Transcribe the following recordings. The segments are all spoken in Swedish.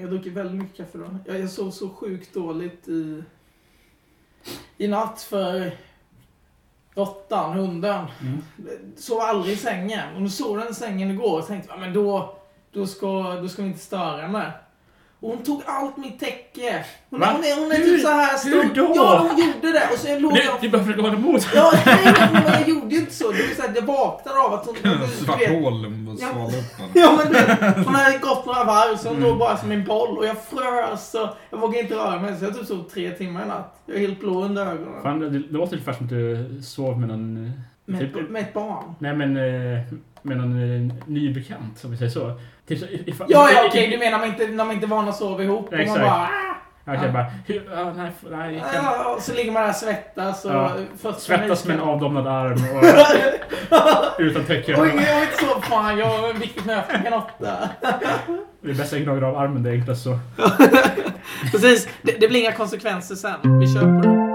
Jag dricker väldigt mycket kaffe då. Jag sov så sjukt dåligt i natt för råttan, hunden. Sov aldrig i sängen. Och nu såg den i sängen igår och tänkte men då ska vi inte störa henne. Och hon tog allt mitt täcke. Hon är typ så här stor. Hur då? Ja, hon gjorde det. Och så jag låg Du bara försöker hålla emot. Ja, men jag gjorde ju inte så. Det var så att jag vaknade av att hon... Svart hål och svala upp. Ja, men hon hade gått några varv så hon låg bara som en boll. Och jag frös och jag vågade inte röra mig. Så jag typ sov 3 timmar i natt. Jag är helt blå under ögonen. Fan, det låter ungefär som att du sov med någon... Med ett barn? Nej, men med någon ny bekant, som vi säger så. Ja, okej. Du menar när man inte var att sova ihop. Ja, exakt. Och man bara... Okej, bara... Nej, Ja, så ligger man där och svettas. Och svettas med en avdomnad arm och utan täcke. Oj, jag är inte så fan. Jag har en viktig möte klockan 8. Det är bäst att gnaga av armen, det är enklast så. Precis, det blir inga konsekvenser sen. Vi kör på det.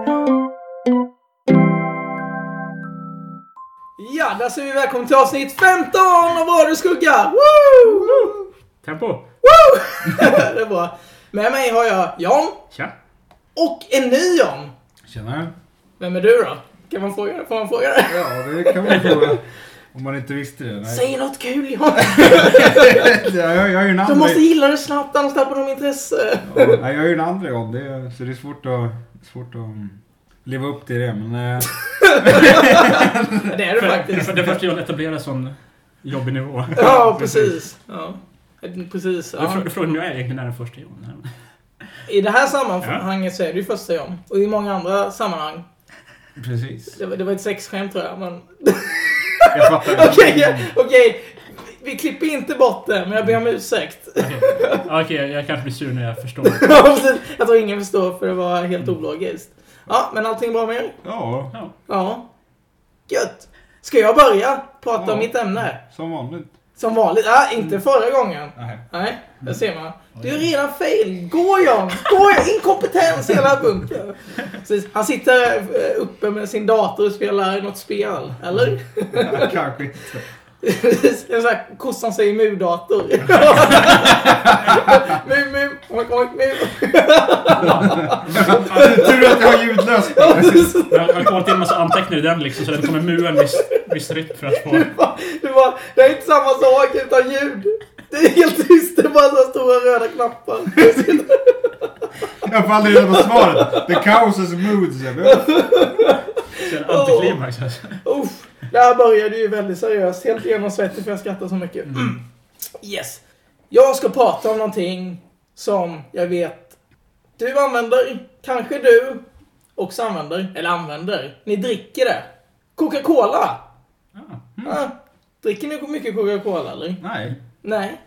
Ja, där säger vi välkommen till avsnitt 15 av Radioskugga. Woo! Tempo! Woo! Det är bra. Med mig har jag Jan. Tja. Och en ny Jan. Tjena. Vem är du då? Får man fråga det? Ja, det kan man fråga. Om man inte visste det. Nej. Säg något kul, Jan. jag är ju en andra... Du måste gilla det snabbt, annars tappar de intresse. Ja, jag är ju en andra gång. Så det är svårt att leva upp till det. Men... Det är det faktiskt. Det är först jag etablerar sån jobbig nivå. Ja, precis. Ja. Precis. Ja. Du frågar om jag är egentligen den första Jan. I det här sammanhanget så är det ju första Jan. Och i många andra sammanhang. Precis. Det var ett sexskämt tror jag, men... Jag fattar. Okej. Vi klipper inte bort det, men jag ber om ursäkt. Okej, jag kanske blir sur när jag förstår. Jag tror ingen förstår, för det var helt ologiskt. Ja, men allting bra med er? Ja. Gött. Ska jag börja prata om mitt ämne? Som vanligt. Som vanligt? Ja, inte förra gången. Nej, det ser man. Du är redan fail. Gå Jan. Inkompetens hela bunken. Han sitter uppe med sin dator och spelar något spel. Eller? Ja, kanske inte. En sån här kossan säger mu-dator. Mu. Tur att jag har ljudlöst. Jag har kommit in en massa anteckningar i den liksom, så det kommer muen viss rytm för att få... Det är inte samma sak utan ljud. Det är helt tyst, det är bara så stora röda knappar. Jag får aldrig reda på svaret. The chaos is moods. Så en antiklimax. Det här började ju väldigt seriöst. Helt genomsvettigt för jag skrattar så mycket. Yes. Jag ska prata om någonting som jag vet du använder. Kanske du också använder. Eller använder. Ni dricker det. Coca-Cola. Dricker ni mycket Coca-Cola eller? Nej.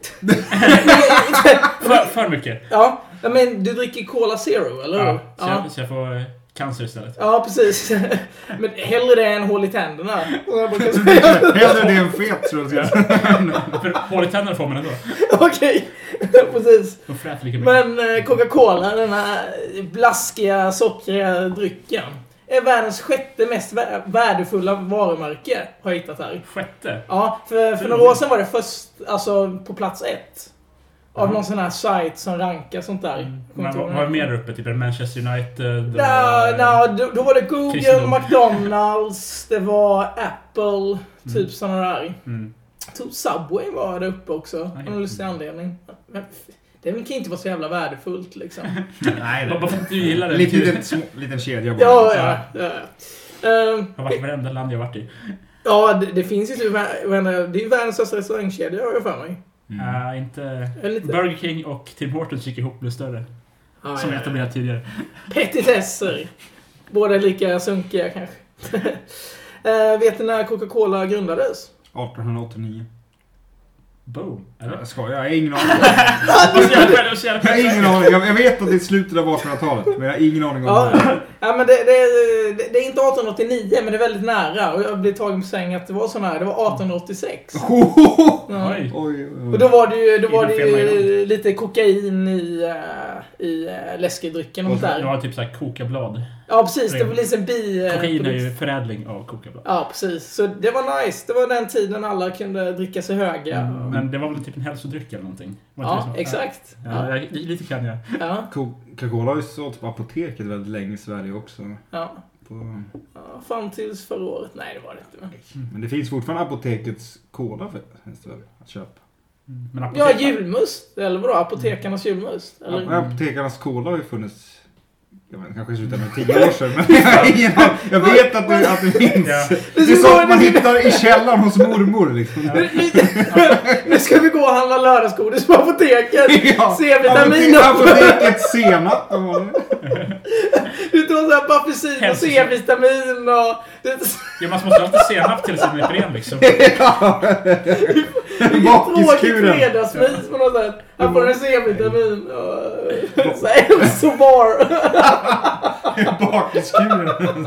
För mycket. Ja, men du dricker Cola Zero, eller? Ja, så jag får cancer istället. Ja, precis. Men hellre det än hål i tänderna. Hellre det än fet, tror jag. För hål i tänderna får man ändå. Okej, precis. De fräter lika mycket. Men Coca-Cola, den här blaskiga, sockriga drycken, är världens 6:e mest värdefulla varumärke, har jag hittat här. 6:e? Ja, för några år sedan var det först, alltså på plats 1. Av någon sån här sajt som rankar sånt där. Man var mer uppe, typ Manchester United. Då var det Google, McDonalds, det var Apple, typ såna där. Subway var det uppe också, av någon lustig anledning. Men det kan inte vara så jävla värdefullt liksom. Nej, varför inte du gillar det? Liten kedja. Ja. Jag har varit i varenda land jag varit i. Ja, det finns ju typ, det är ju världens största restaurangkedja, har jag för mig. Inte Burger King och Tim Hortons gick ihop blir större. Som jag etablerat tidigare. Petitesser. Båda lika sunkiga kanske. Vet ni när Coca-Cola grundades? 1889. Boom. Jag skojar, jag har ingen aning. Jag har ingen aning. Jag vet att det är slutet av 1800-talet, men jag har ingen aning om det. Ja, men det är inte 1889, men det är väldigt nära. Och jag blev tagen på säng att det var sån här. Det var 1886. Ja. Oj. Och då var det ju lite kokain i läskedrycken och där. där. Det var typ så här kokablad. Ja, precis. Det var liksom kokain är ju förädling av Coca-Cola. Ja, precis. Så det var nice. Det var den tiden alla kunde dricka sig höga. Men det var väl typ en hälsodryck eller någonting? Ja, exakt. Ja, lite kan jag. Ja. Coca-Cola har ju sålt på apoteket väldigt länge i Sverige också. Ja. Fram tills förra året. Nej, det var det inte. Men det finns fortfarande apotekets cola att köpa. Men ja, julmust. Eller vadå? Apotekarnas julmust. Eller? Apotekarnas cola har ju funnits... Jag vet, kanske slutar med 10 år sedan. Men jag vet att du minns. Ja. Det är sånt man hittar i källaren hos mormor. Liksom. Ja. Nu ska vi gå och handla lördagsgodis på apoteket. Ja. C-vitamin. Apotekets senap. Du tar så här apelsin och C-vitamin och... Ja, man måste alltid senap till sin Ipren liksom. Ja. Tråkigt fredagsmys på något sätt. Här får en C-vitamin och... Så hälsobar. Bakiskuren.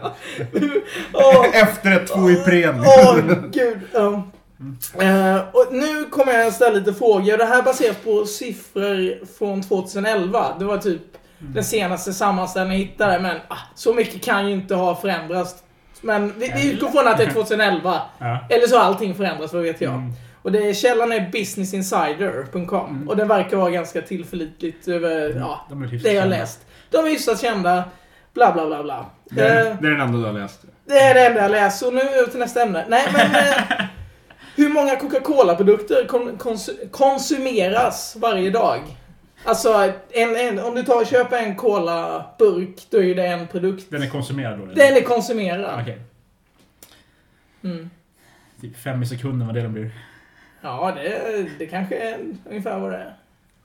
Efter 2 Ipren. Gud. Och nu kommer jag ställa lite frågor. Det här baseras på siffror från 2011. Det var typ den senaste sammanställningen jag hittade. Men så mycket kan ju inte ha förändrats. Men vi utgår från att det är 2011. Eller så har allting förändrats, vad vet jag. Och källan är businessinsider.com. Och den verkar vara ganska tillförlitligt över det jag har läst. De är hyfsat kända. Bla bla bla bla. Det är den enda du har läst. Det är det enda jag läst. Och nu över till nästa ämne. Nej, men hur många Coca-Cola-produkter konsumeras varje dag? Alltså, om du tar och köper en cola-burk, då är det en produkt. Den är konsumerad då? Den är konsumerad. Okej. Typ 5 i sekunder vad det blir. Ja, det kanske är ungefär vad det är.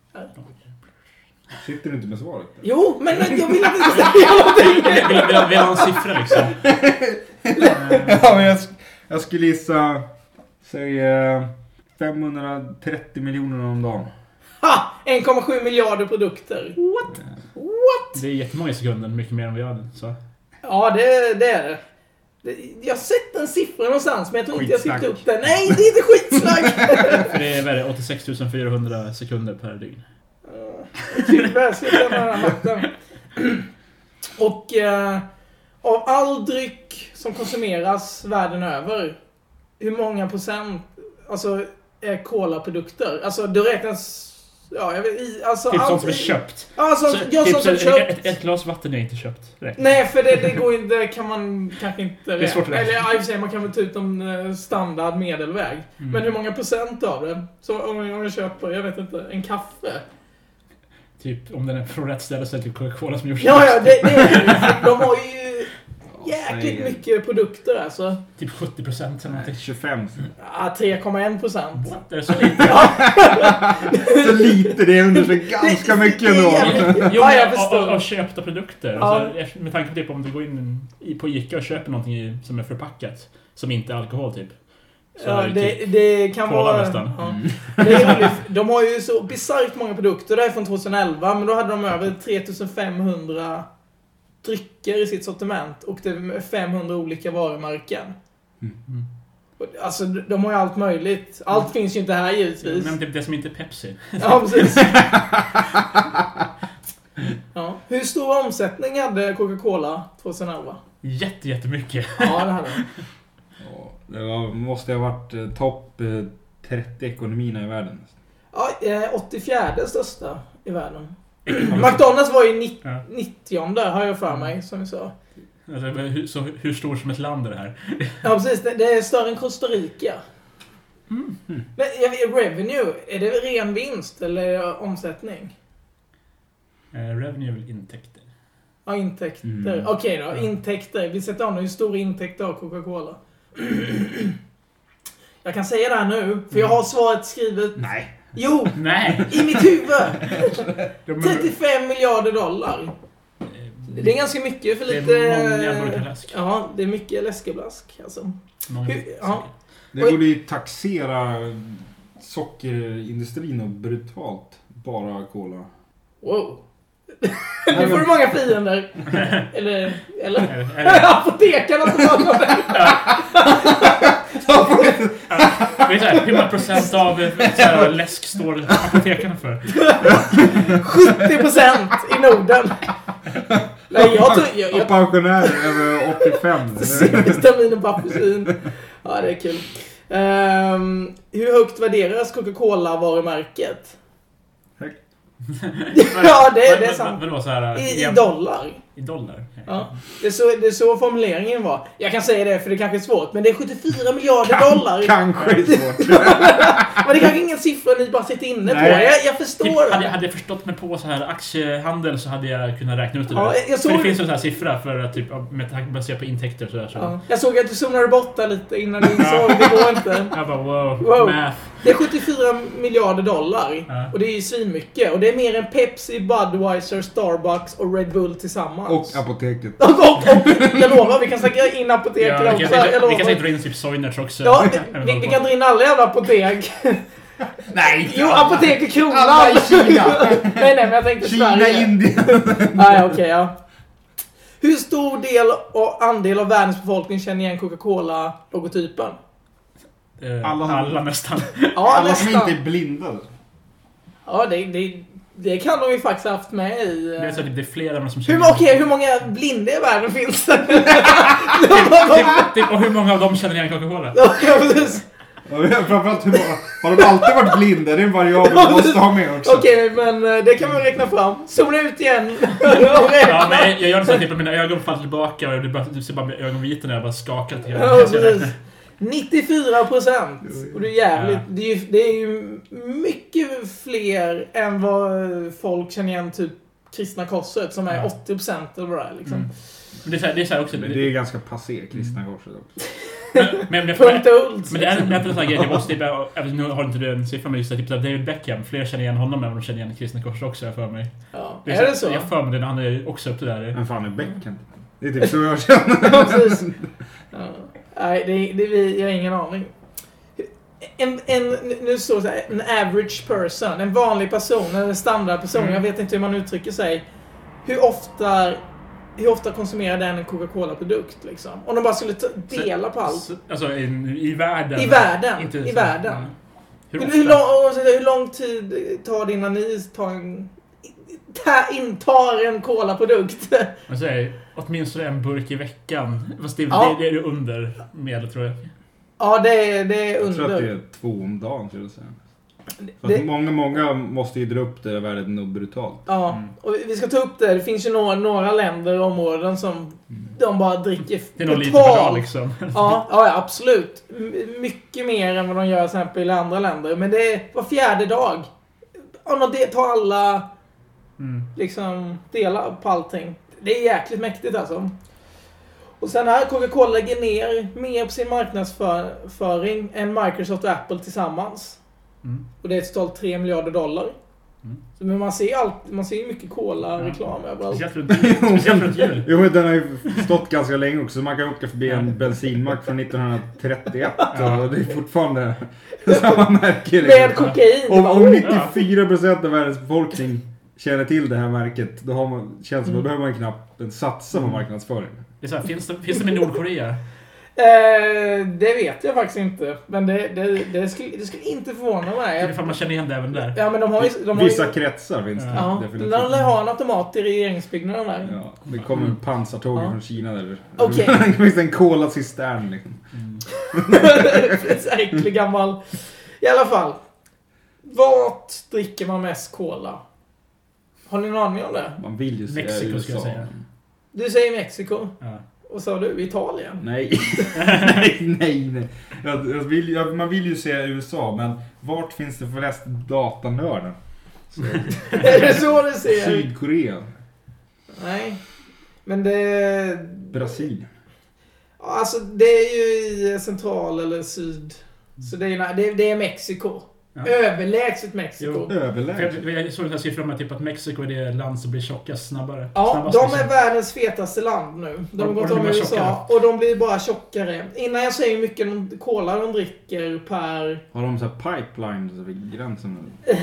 Sitter du inte med svaret? Jo, men jag vill inte säga någonting. Vill ha en siffra liksom. Ja, men jag skulle gissa, säg 530 miljoner om dagen. Ha! 1,7 miljarder produkter. What? Det är jättemånga sekunder, mycket mer än vi hade. Så. Ja, det är det. Jag har sett en siffra någonstans, men jag tror inte jag sitter upp den. Nej, det är inte skitsnack. För det är 86 400 sekunder per dygn. Tyvärr ska jag den här makten. Och av all dryck som konsumeras världen över, hur många procent är cola-produkter? Alltså det räknas... Ja, jag vet, alltså typ sånt som är köpt. Alltså, typ som köpt. Ett glas vatten är inte köpt. Nej, för det går inte, kan man kanske inte... Det är svårt att räkna. Eller i och för sig, man kan väl ta ut en standard medelväg. Men hur många procent av det? Så om jag köper, jag vet inte, en kaffe. Typ, om den är från rätt ställe så är det typ Coca-Cola som gjort Ja, det är de har ju jäkligt mycket produkter alltså. Typ 70% eller någonting. 25. Ja, 3,1%. Det är så lite. Så lite, det är under så ganska mycket då. Jo, jag förstår. Av köpta produkter. Alltså, med tanke på typ om du går in på Ica och köper någonting som är förpackat. Som inte är alkohol typ. Ja, det kan vara... Ja. Det är de har ju så bisarrt många produkter. Det är från 2011, men då hade de över 3500 drycker i sitt sortiment. Och det är 500 olika varumärken. Alltså, de har ju allt möjligt. Allt finns ju inte här givetvis. Men det som inte är Pepsi. Ja, precis. Ja. Hur stor omsättning hade Coca-Cola 2011? Jättemycket. Ja, det hade de. Det måste ha varit topp 30 ekonomierna i världen. Ja, 84 största i världen. McDonald's var ju 90:e har jag för mig, som vi sa. Alltså, hur stor som ett land är det här? Ja, precis. Det är större än Costa Rica. Men revenue, är det ren vinst eller omsättning? Revenue är väl intäkter. Ja, intäkter. Okej då, intäkter. Vi sätter om hur stora intäkter av Coca-Cola. Jag kan säga det här nu, för jag har svaret skrivet. Nej. Jo, nej. I mitt huvud. 35 miljarder dollar. Det är ganska mycket för lite... Det är många burkarläsk. Ja, det är mycket läskeblask. Alltså. Det borde ju taxera sockerindustrin och brutalt. Bara cola. Wow. Nu får du många fiender. Eller apotekarna som har något där. Vet du hur många procent av läsk står apotekarna för? 70% i Norden. Nej, Och pensionärer över 85. Vitamin och apelsin. Ja, det är kul. Hur högt värderas Coca-Cola-varumärket? Högt. Ja, det är sant. Vadå, så här, I dollar. I dollar? Ja. Det är så formuleringen var. Jag kan säga det för det kanske är svårt. Men det är 74 miljarder dollar. Kanske är svårt. Men det kanske ingen siffra ni bara sitter inne på. Jag förstår det. Hade jag förstått mig på så här aktiehandel så hade jag kunnat räkna ut det. Ja, för det finns en sån här siffra för typ, med baserat på intäkter och sådär. Så. Ja. Jag såg att du zonade bort lite innan du insåg. Det går inte. Jag bara wow. Math. Det är 74 miljarder dollar. Ja. Och det är ju svinmycket. Och det är mer än Pepsi, Budweiser, Starbucks och Red Bull tillsammans. Och apoteket. Och jag lovar, vi kan säkra in apoteket också. Vi kan sätta in typ Soinerts också. Ja, vi kan dra in alla jävla apotek. Nej! Jo, apoteket Kronan. Alla i Kina. nej, men jag tänkte Kina, Sverige. Indien. Nej, okej, ja. Hur stor del och andel av världens befolkning känner igen Coca-Cola-logotypen? Alla nästan. Ja, Alla nästan. som inte är blinda. Ja, det kan de ju faktiskt haft med i... Det är så att det är flera än som känner Okej, hur många blinda i världen finns det? och hur många av dem känner igen Coca-Cola? Ja, precis. Framförallt har de alltid varit blinda? Det är en variabel vi måste ha med också. Okej, men det kan man räkna fram. Zooma ut igen. Ja, men jag gör det så att typ, mina ögon faller tillbaka och du ser bara med ögonvitorna när jag bara skakar till. Ja, precis. 94%. Och det är jävligt. Ja. Det är ju mycket fler än vad folk känner igen typ Kristna korset som är 80% eller vad det är liksom. Det är så här också. Det är ganska passé Kristna korset också. Men det är en sån här grej. Jag måste nu har inte du en siffra med just det, typ David Beckham. Fler känner igen honom än de känner igen Kristna korset också, jag för mig. Ja. Är det så? Jag för mig det, han är också upp där. Men fan är Beckham? Det är typ så jag känner. Ja, precis. Ja. Nej, jag har ingen aning. Nu står det så här, en average person, en vanlig person, en standardperson, jag vet inte hur man uttrycker sig. Hur ofta konsumerar den en Coca-Cola-produkt liksom? Om de bara skulle dela på allt. Alltså i världen? I världen. Inte i världen. Hur lång tid tar det innan ni intar en cola-produkt? Man säger åtminstone en burk i veckan. Fast det är under medel, tror jag. Ja, det är under. Jag tror att det är 2 om dagen, skulle jag säga. För att många måste ju dra upp det värdet nog brutalt. Ja, och vi ska ta upp det. Det finns ju några länder och områden som de bara dricker. Det är nog lite för bra liksom. Ja, absolut. Mycket mer än vad de gör till exempel i andra länder. Men det är var 4:e dag. Om de tar alla liksom delar på allting. Det är jäkligt mäktigt alltså. Och sen här Coca-Cola lägger ner mer på sin marknadsföring än Microsoft och Apple tillsammans. Och det är totalt 3 miljarder dollar. Men man ser ju mycket cola-reklam överallt. Speciellt runt jul. Jo, den har ju stått ganska länge också. Man kan åka förbi en bensinmack från 1931 och det är fortfarande samma märke. Med kokain. Om 94% av världens befolkning känner till det här märket, då känns det som att behöver man knappt satsa på marknadsföring. Det är så här, finns det med Nordkorea? Det vet jag faktiskt inte. Men det skulle inte förvåna mig. Det är för man känner igen det även där. Ja, men de har vissa kretsar finns det. Ja, de har en automat i regeringsbyggnaden där. Ja, det kommer en pansartåg från Kina där. Okej. Det finns en cola-cistern liksom. Det är äcklig gammal. I alla fall. Vart dricker man mest cola? Har ni någon aning om det? Man vill ju säga Mexiko, USA. ska jag säga. Du säger Mexiko. Ja. Och sa du Italien? Nej. nej. Man vill ju säga USA, men vart finns det flest datanördar? Är det så du ser? Sydkorea. Nej. Men det... Brasilien. Alltså det är ju i central eller syd. Så det är Mexiko. Ja. Överlägset Mexiko. Överlägset. Jag såg den här siffran med typ att Mexiko är det land som blir tjockast snabbare. Ja, de är världens fetaste land nu. De har gått om i USA och de blir bara tjockare. Innan jag säger hur mycket cola de dricker per... Har de så här pipelines vid gränsen?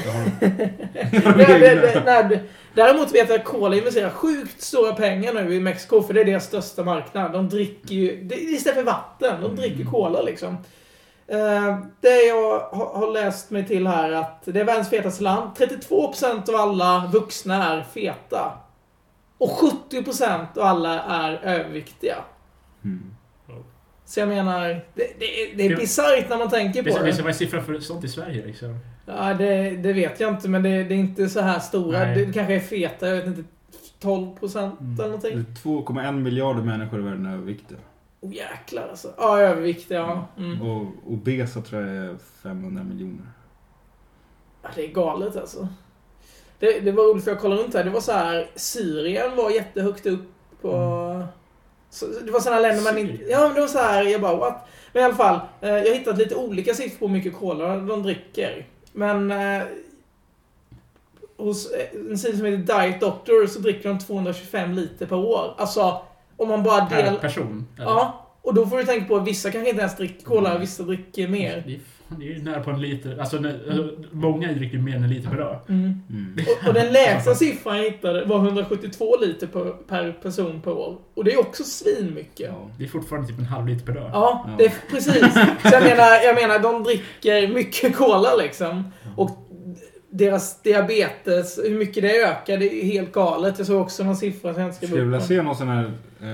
Nej, däremot vet jag att cola investerar sjukt stora pengar nu i Mexiko, för det är deras största marknad. De dricker ju... Istället för vatten, de dricker cola liksom. Det jag har läst mig till här att det är världens fetaste land. 32% av alla vuxna är feta. Och 70% av alla är överviktiga. Så jag menar, det är bisarrt när man tänker på det. Vad är siffran för sånt i Sverige liksom? Ja, det vet jag inte, men det är inte så här stora. Nej. Det kanske är feta, jag vet inte, 12% eller någonting. 2,1 miljarder människor i världen är överviktiga. Jäklar alltså. Ja, överviktiga, ja. Och obesa tror jag är 500 miljoner. Ja, det är galet alltså. Det var roligt för jag kollade runt här. Det var så här, Syrien var jättehögt upp på... Så det var sådana länder man inte... Ja, men det var så här, jag bara, what? Men i alla fall, jag har hittat lite olika siffror på hur mycket cola de dricker. Men hos en sida som heter Diet Doctor så dricker de 225 liter per år. Alltså, om man bara per person? Eller? Ja, och då får du tänka på att vissa kanske inte ens dricker cola och vissa dricker mer. Det är ju nära på en liter. Alltså, många dricker mer än en liter per dag. Och den lägsta siffran jag hittade var 172 liter per person per år. Och det är också svinmycket. Ja, det är fortfarande typ en halv liter per dag. Ja, det är precis. Så jag menar, de dricker mycket cola liksom. Och deras diabetes, hur mycket det ökar, det är helt galet. Jag såg också någon siffra som jag inte skrev upp. Skulle vilja se någon sån här...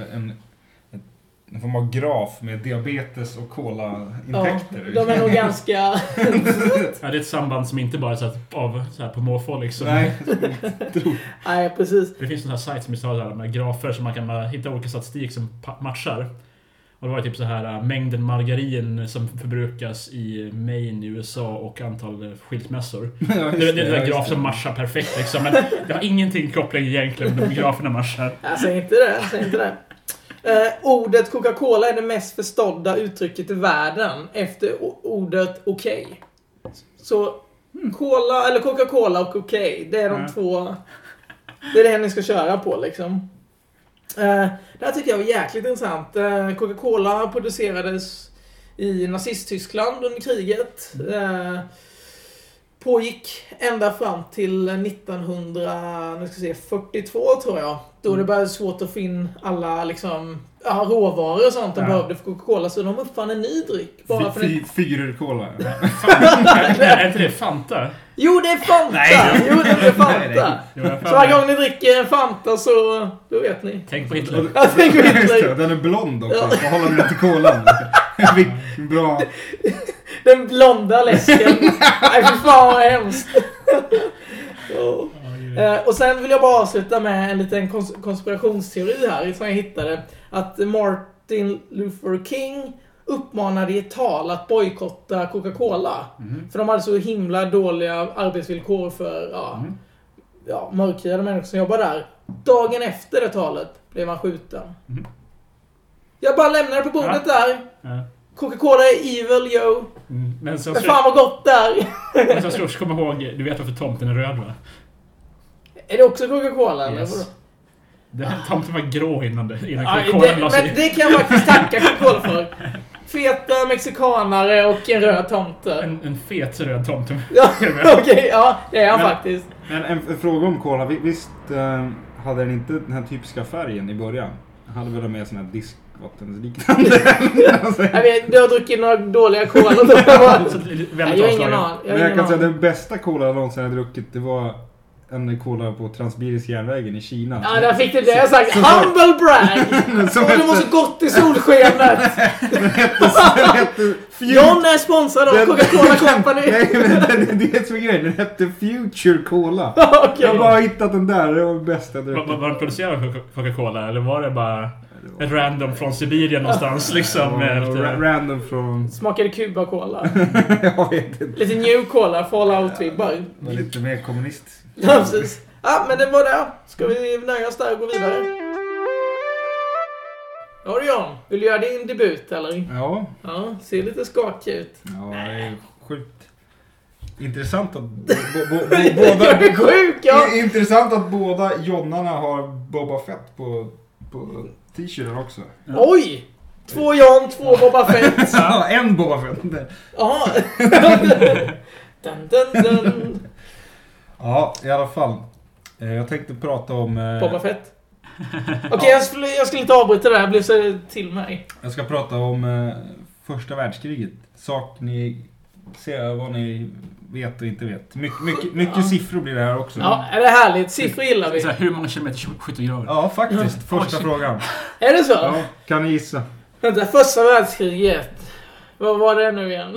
En form av graf med diabetes och cola-intäkter. Ja, de är nog ganska... Ja, det är ett samband som inte bara är så här på måfå liksom. Nej, precis. Det finns en sån här sajt som är med grafer som man kan hitta olika statistik som matchar. Och det var typ så här mängden margarin som förbrukas i Maine i USA och antal skilsmässor. Ja, det är en graf som matchar perfekt liksom. Men det har ingenting koppling egentligen med de graferna matchar. Jag säger inte det. Ordet Coca-Cola är det mest förstådda uttrycket i världen efter ordet okej. Så cola eller Coca-Cola och okej, det är de två. Det är det ni ska köra på liksom. Det här tycker jag var jäkligt intressant. Coca-Cola producerades i nazist-Tyskland under kriget. Pågick ända fram till 1942 tror jag. Då det började svårt att få in alla liksom, råvaror och sånt de behövde för Coca-Cola. Så de uppfann en ny dryck. Fyrercola. Är inte det Fanta? Jo, det är Fanta. Det är Fanta. Så varje gång ni dricker en Fanta så då vet ni. Tänk på Hitler. Tänk på Hitler. Den är blond också. Så håller den till kolan. Bra. Den blonda läsken. Nej, för fan vad hemskt. Och sen vill jag bara avsluta med en liten konspirationsteori här som jag hittade. Att Martin Luther King uppmanade i ett tal att bojkotta Coca-Cola. För de hade så himla dåliga arbetsvillkor för mörkhyade människor som jobbar där. Dagen efter det talet blev han skjuten. Jag bara lämnade det på bordet där. Coca-Cola är evil, yo. Men fan vad gott där. Men så ska du komma ihåg, du vet varför tomten är röd, va? Är det också Coca-Cola? Yes. Tomten var grå innan Coca-Cola. Men det kan jag faktiskt tacka Coca-Cola för. Feta mexikanare och en röd tomte. En fet röd tomte. Ja, okej, ja, det är han faktiskt. Men en fråga om cola. Visst hade den inte den här typiska färgen i början? Hade väl med sån här diskvattensliknande? Jag vet, du har druckit några dåliga cola. Jag har ingen aning. Jag kan säga att den bästa cola jag någonsin hade druckit, det var en cola på Transsibiriska järnvägen i Kina. Ja, där fick du det. Jag sagt humble brag. Det var så gott i solskenet. Den hette John är sponsrad av Coca-Cola Company. Nej, men det är så grej. Den hette Future Cola. Okay. Jag har bara hittat den där. Det var det bästa. Var den producerad av Coca-Cola? Eller var det bara ett random från Sibirien någonstans? Liksom, random från... Smakade Cuba-Cola. Jag vet inte. Lite New Cola, Fallout-vibbar. Lite mer kommunist. Ja, precis. Ja, men det var det. Ska vi nöja oss där och gå vidare? Ja, John. Vill du göra din debut, eller? Ja. Ja, ser lite skakig ut. Ja, det är sjukt. Intressant att intressant att båda Jonnarna har Boba Fett på t-shirten också. Ja. Oj! 2 John, 2 Boba Fett. Ja, en Boba Fett. Ja. Dun. Ja, i alla fall. Jag tänkte prata om... Boba Fett. Okej, jag skulle inte avbryta det här. Jag blev så till mig. Jag ska prata om första världskriget. Sak ni ser vad ni vet och inte vet. Mycket siffror blir det här också. Ja, är det härligt? Siffror gillar vi. Så här, hur många kilometer skyttegravar? Ja, faktiskt. Första frågan. Är det så? Ja, kan ni gissa? Vänta, första världskriget. Vad var det nu igen?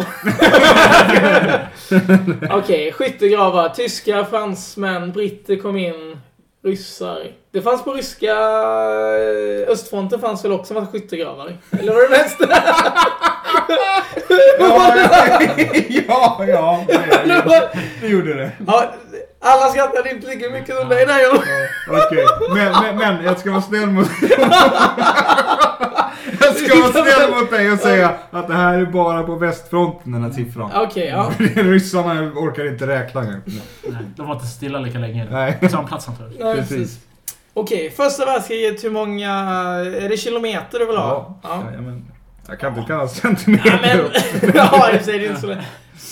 Okej, skyttegravar. Tyskar, fransmän, britter kom in. Ryssar. Det fanns på ryska... Östfronten fanns väl också en massa skyttegravar? Eller var det mest? Ja, det gjorde det. Ja, alla skrattade inte lika mycket som dig där. Okej, men jag ska vara snäll mot jag ska vara snäll mot dig och säga att det här är bara på västfronten, den här siffran. Okej, ja. Ryssarna orkar inte räkna. Nej, de var inte stilla lika länge. Nej. Samma plats antar jag. Nej, precis. Okej, första världskriget, hur många... Är det kilometer du vill ha? Ja. Men jag kan inte kalla centimeter. Ja, men... ja, jag säger det inte så lätt.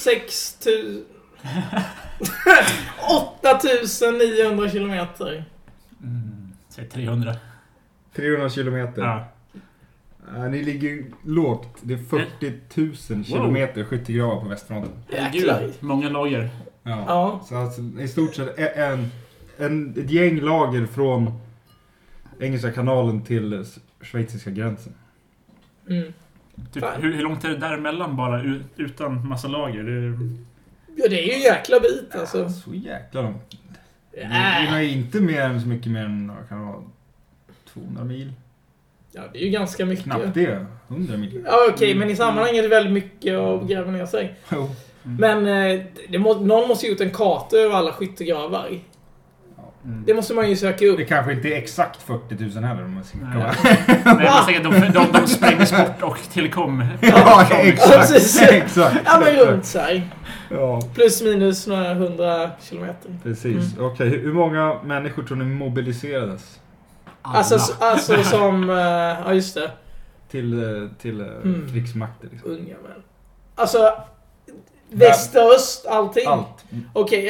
8,900 kilometer. Säg 300. 300 kilometer. Ja. Ni ligger lågt. Det är 40 000 kilometer skyttegravar på västfronten. Jäklar. Många lager. Ja. Så alltså, i stort sett ett gäng lager från Engelska kanalen till schweiziska gränsen. Typ, hur långt är det däremellan bara utan massa lager? Ja, det är ju jäkla bit alltså. Så jäkla långt. Det är inte så mycket mer än kan det vara 200 mil. Ja, det är ju ganska mycket. Knappt det. 100 mil. Ja, okej, men i sammanhanget är det väldigt mycket att gräva ner sig. Men någon måste ju ut en karta över alla skyttegravar. Det måste man ju söka upp. Det kanske inte är exakt 40 000 heller om man ska Nej, de sprängs bort och tillkom. Ja, exakt. Ja, men runt sig. Ja. Plus minus några 100 kilometer. Precis. Okej, hur många människor tror ni mobiliserades? Alltså som... ja, just det. Till krigsmakter. Liksom. Unga män. Alltså... Väst, öst, allting. Allt. Okej,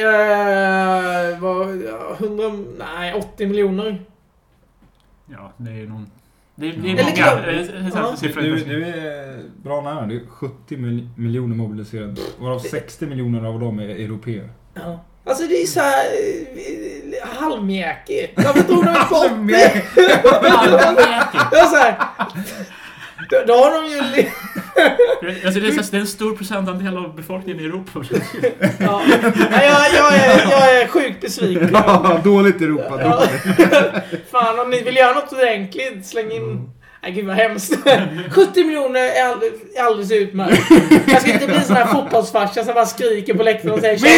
80 miljoner. Ja, det är ju någon... Det är många siffror. Nu är bra nära. Det är 70 miljoner mobiliserade. Varav 60 miljoner av dem är europeer. Ja. Alltså det är så här halvmjäkigt. Varför tror de på 80? Det är så här. Då har de ju... Alltså det är en stor procentandel av befolkningen i Europa. Ja. Jag är sjukt besviken. Ja, dåligt Europa. Ja. Fan, om ni vill göra något ordentligt, släng in... Nej, gud vad hemskt. 70 miljoner är alldeles utmärkt. Jag ska inte bli sån här fotbollsfarsa som bara skriker på läktaren och säger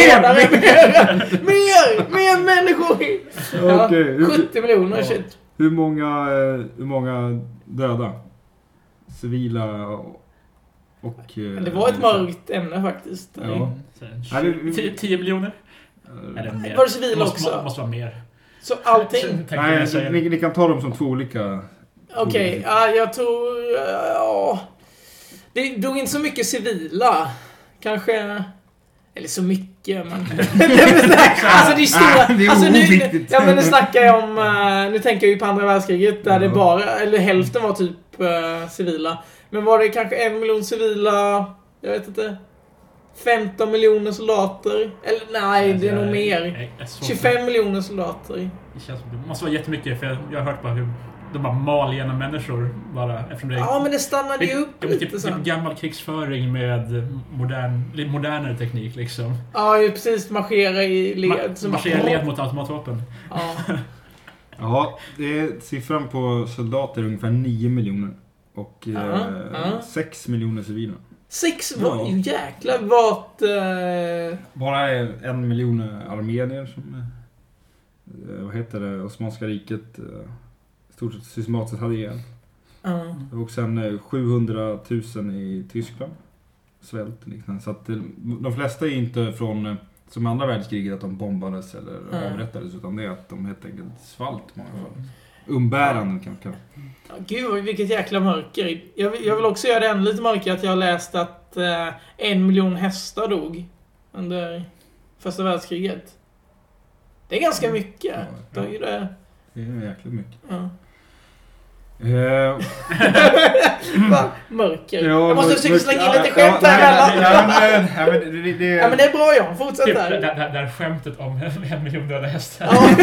mer människor. Ja, okay. 70 miljoner, shit. Hur många döda? Civila och... Det var ett mörkt ämne faktiskt. Ja. 10 miljoner? Var det civila också? Måste vara mer. Så allting? Nej, ni kan ta dem som två olika... Okej, jag tror... Det drog inte så mycket civila. Kanske... Eller så mycket, men... alltså det är stora... det är alltså, oviktigt. Ja, men nu snackar jag om... nu tänker jag ju på andra världskriget där det bara... Eller hälften var typ civila. Men var det kanske 1 miljon civila... Jag vet inte... 15 miljoner soldater. Eller nej, det är nog mer. 25 miljoner soldater. Det måste vara jättemycket, för jag har hört bara hur de bara mal igenom människor bara, eftersom det är... Ja, men det stannade ju upp lite typ gammal krigsföring med modernare teknik liksom. Ja, precis. Marschera i led. Marschera i led mot automatvapen. Ja. Ja, det är siffran på soldater ungefär 9 miljoner. Och 6 miljoner civila. 6 var ju jäkla vart... Bara 1 miljon armenier som... vad heter det? Osmanska riket... stort sett systematiskt hade ihjäl. Och sen 700 000 i Tyskland. Svält liknande. Så att de flesta är inte från som andra världskriget att de bombades eller avrättades, utan det är att de helt enkelt svalt många fall. Umbäranden kanske. Gud, vilket jäkla mörker. Jag vill också göra det ännu lite mörker att jag har läst att 1 miljon hästar dog under första världskriget. Det är ganska mycket. Det är jäkligt mycket. Ja. Mörker. Ja, jag måste försöka slänga in lite skämt här emellan. Ja, men det är bra, John. Fortsätt typ, där. där skämtet om 1 miljon döda hästar.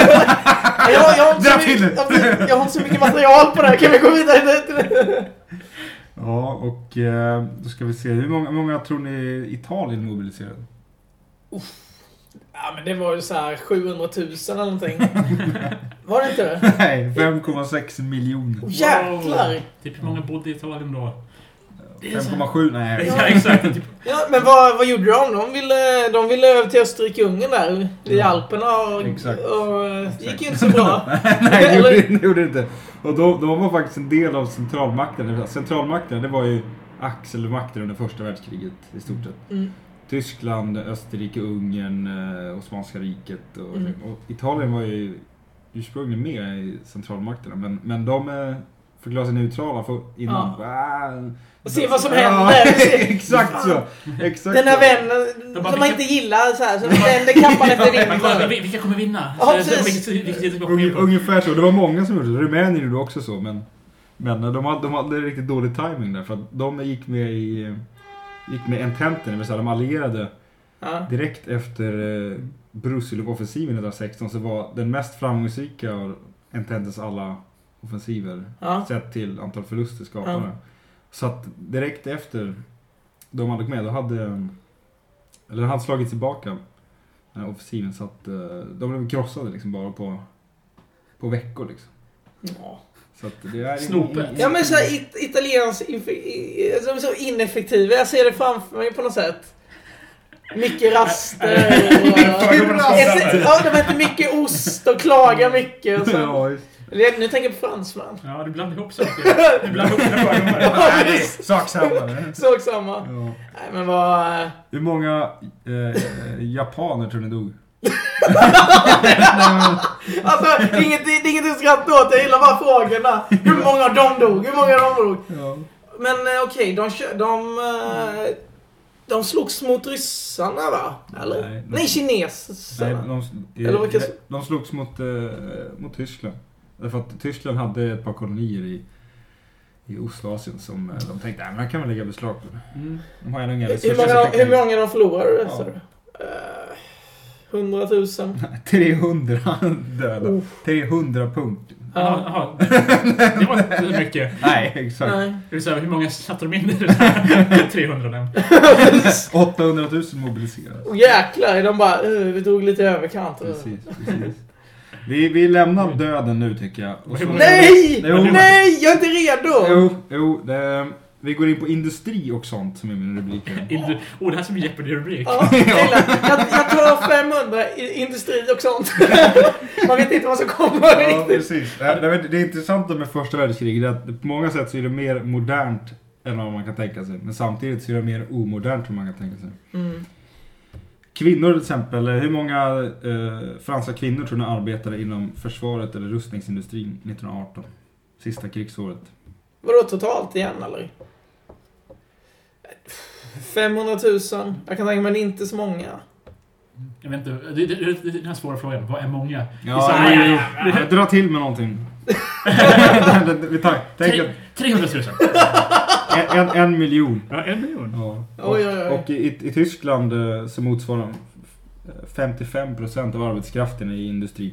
Jag har inte så mycket material på det här. Kan vi gå vidare? Ja, och då ska vi se. Hur många tror ni Italien mobiliserade? Ja, men det var ju så här 700 000 eller någonting. Var det inte det? Nej, 5,6 miljoner. Jäklar! Typ hur många bodde i Italien då? 5,7, nej. Ja, exakt. Typ. Ja, men vad gjorde de ville över till Österrike-Ungern där i Alperna och det gick ju inte så bra. Nej, det gjorde det inte. Och de var faktiskt en del av centralmakten. Centralmakten, det var ju axelmakten under första världskriget i stort sett. Mm. Tyskland, Österrike, Ungern, Osmanska riket och Italien var ju ursprungligen med i centralmakterna, men de förklarade sig neutrala innan. Och se vad som händer. Exakt så. Exakt den här vännen som man inte gillar så här, så vänder kappan efter vinden. Vilka kommer vinna? Ungefär så. Det var många som gjorde det. Rumänien gjorde också så, men de hade riktigt dålig timing där, för att de gick med Ententen, det vill säga de allierade direkt efter Brusselov-offensiven 1916, så var den mest framgångsrika av Ententens alla offensiver sett till antal förluster skapade. Så att direkt efter de hade med, då hade slagit tillbaka den här offensiven, så att de blev krossade liksom bara på veckor liksom. Ja. Så att det är snopet. Ja, men så här, italiens så ineffektiva. Jag ser det framför mig på något sätt. Mycket raster. De äter mycket ost och klagar mycket. Och så. Nu tänker jag på fransman. Ja, du blandar ihop saker. Du blandar ihop Sak samma. Ja. Nej, men vad... Hur många japaner tror ni dog? Alltså, det är inget att skratta åt. Jag gillar bara frågorna. Hur många av dem dog? Ja. Men okej, de slogs mot ryssarna, va? Eller? Nej, kineserna. Nej, de slogs mot Tyskland. Därför att Tyskland hade ett par kolonier i Ostasien som de tänkte, man kan väl lägga beslag på det. De har inga resurser. Hur många de förlorade? 100 000. 300 döda. 300 punkter. Jaha. Det var inte mycket. Nej, exakt. Det vill säga, hur många satte de in? 300 dem. 800 000 mobiliserade. Jäklar, de bara, vi drog lite överkant. Precis. Vi lämnar döden nu, tycker jag. Nej, jag är inte redo. Jo, vi går in på industri och sånt som är min rubrik. Det här som är Jeopardy-rubrik. Ja, jag tar 500 industri och sånt. Man vet inte vad som kommer. Ja, precis. Det är intressant med första världskriget är att på många sätt så är det mer modernt än vad man kan tänka sig. Men samtidigt så är det mer omodernt än man kan tänka sig. Kvinnor till exempel, hur många franska kvinnor tror ni arbetade inom försvaret eller rustningsindustrin 1918? Sista krigsåret. Vadå totalt igen, eller? 500 000. Jag kan tänka mig inte så många. Jag vet inte, det är den här svåra frågan. Vad är många? Jag drar till med någonting. Vi tar 300 000. 1 miljon. Ja, 1 miljon. Ja. Och i Tyskland så motsvarar 55% av arbetskraften i industri.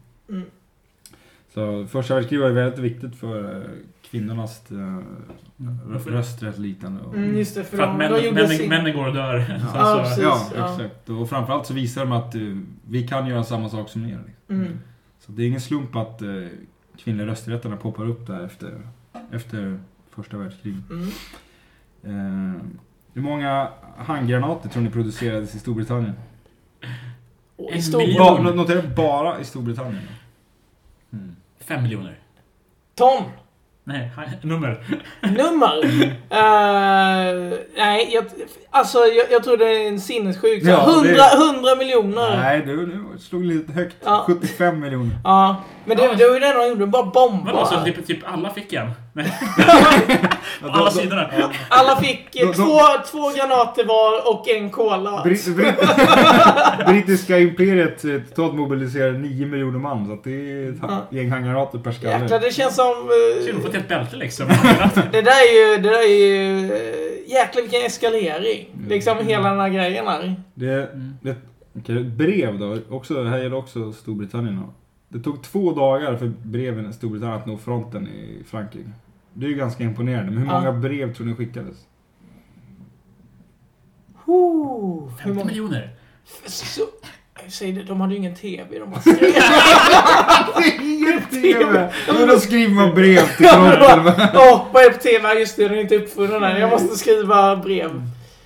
Så första världskriget var väldigt viktigt för kvinnornas rösträtt liknande. Just det, för att männen går och dör. Ja, exakt. Och framförallt så visar de att vi kan göra samma sak som ni. Så det är ingen slump att kvinnliga rösträtterna poppar upp där efter första världskriget. Hur många handgranater tror ni producerades i Storbritannien? 1 miljon. Notera bara i Storbritannien. 5 miljoner. Ton. Nej, nummer. Nej, jag tror det är en sinnessjuk. 100 miljoner. Nej, du slog lite högt. 75 miljoner. Ja, men det var ju det de gjorde, bara bomba. Men alltså, typ alla fick en. På alla sidorna. Alla fick två granater var och en cola. Brittiska imperiet totalt mobiliserade 9 miljoner man. Så att det är gäng handgranater per skalle. Jäklar, det känns som... Du har fått ett bälte liksom. det där är ju jäklar vilken eskalering. Liksom hela den här grejen här. Okej, brev då. Också, här gäller också Storbritannien. Det tog 2 dagar för breven i Storbritannien att nå fronten i Frankrike. Det är ju ganska imponerande. Men hur många brev tror ni skickades? 50 miljoner. Så, jag säger det, de hade ju ingen tv. De hade ingen tv! Men då skriver man brev till fronten. Vad är på tv? Just det, den är inte uppfunnen här. Jag måste skriva brev.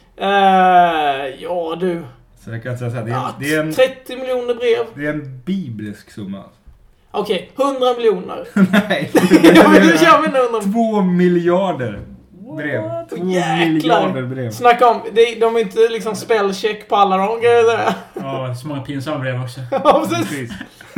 Ja, du. Så jag kan säga så här, det är en 30 miljoner brev. Det är en biblisk summa. Okej, 100 miljoner. Nej. Ja, men du kör med 100. 2 miljarder brev. 2 miljarder brev. Snacka om, de är inte liksom spellcheck på alla de grejer där. Ja, så många pinsamma brev också. Ja, precis.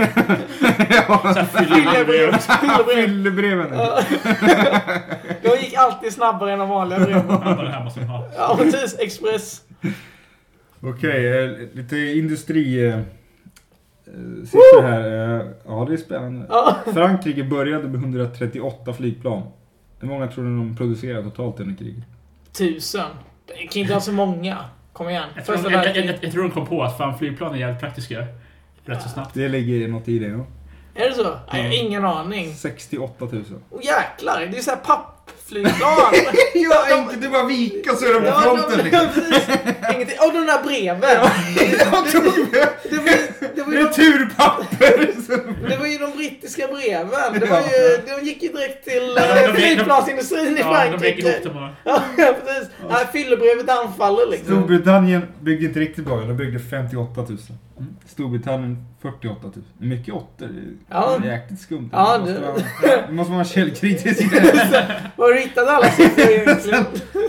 Fyllebreven. De gick alltid snabbare än de vanliga breven. Ja, det här måste man ha. Ja, precis. Express. Okej, lite industri... sitter här. Ja, det är spännande. Frankrike började med 138 flygplan. Hur många tror ni de producerar totalt under kriget? 1000. Det kan inte vara så många. Kom igen. Jag tror de kom på att fan flygplan är jävligt praktiska. Rätt så snabbt. Det ligger något i det, ja. Är det så? Jag har ingen aning. 68 000. Jäklar, det är så här pappflygplan. Ja, enkelt. Det var vika så är de på fronten. Ingenting. Och de där breven. Det var ju returpapper. Det var ju de brittiska breven. Det var ju, de gick ju direkt till flygplansindustrin i Frankrike. Ja, precis. Fyllebrevet anfaller liksom. Storbritannien byggde inte riktigt bra. De byggde 58 000. Storbritannien 48 000. Det är mycket åttor. Det är jäkligt skumt. Ja, det måste vara källkritisk. Var du hittade alla siffror egentligen?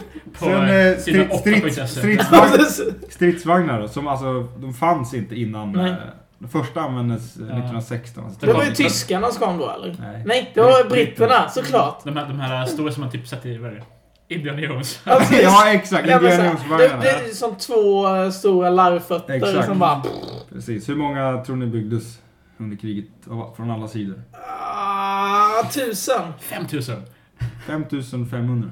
Stridsvagnar som alltså de fanns inte innan. Den första användes 1916. Alltså, det var ju tyskarna som kom då, eller? Nej, det var britterna, såklart. De här stora som man typ sett i Indiana Jones. Ja, exakt. Indiana Jones-vagnarna. Det är som 2 stora larvfötter som bara... Precis. Hur många tror ni byggdes under kriget från alla sidor? 1000. 5000. 5500.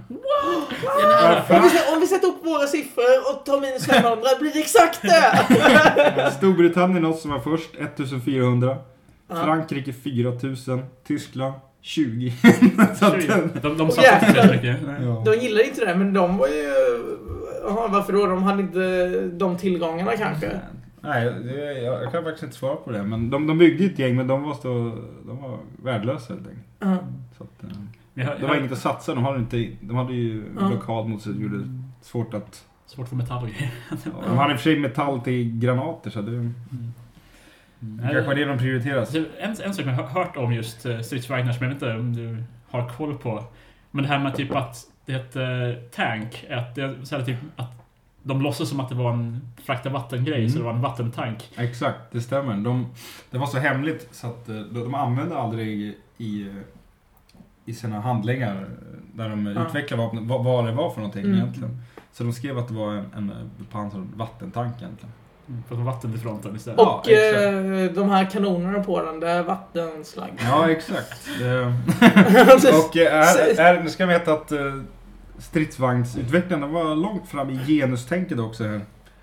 Om vi sätter upp våra siffror och tar minus 500 blir det exakt det. Storbritannien något som var först 1400. Frankrike 4000. Tyskland 20. De satt inte så mycket. De gillade inte det, men de var ju... varför då? De hade inte de tillgångarna kanske. Nej, jag kan faktiskt inte svara på det. Men de byggde ett gäng, men de var värdelösa helt enkelt. Så att, det var inget att satsa. De hade ju blockad mot sig. Det gjorde svårt för metall och grejer. De hade i och för sig metall till granater. Så det kanske var det de prioriterade. En sak jag har hört om just stridsvagnar som jag vet inte om du har koll på. Men det här med typ att det heter tank. Att det är så här typ att de låtsas som att det var en frakta vattengrej, så det var en vattentank. Exakt, det stämmer. Det var så hemligt så att de använde aldrig i sina handlingar där de utvecklade vapnet, vad det var för någonting egentligen. Så de skrev att det var en bepansrad vattentank egentligen. För att få vatten till fronten istället. Och de här kanonerna på den, det är vattenslag. Ja, exakt. Och nu ska vi veta att stridsvagnsutvecklarna var långt fram i genustänket också här.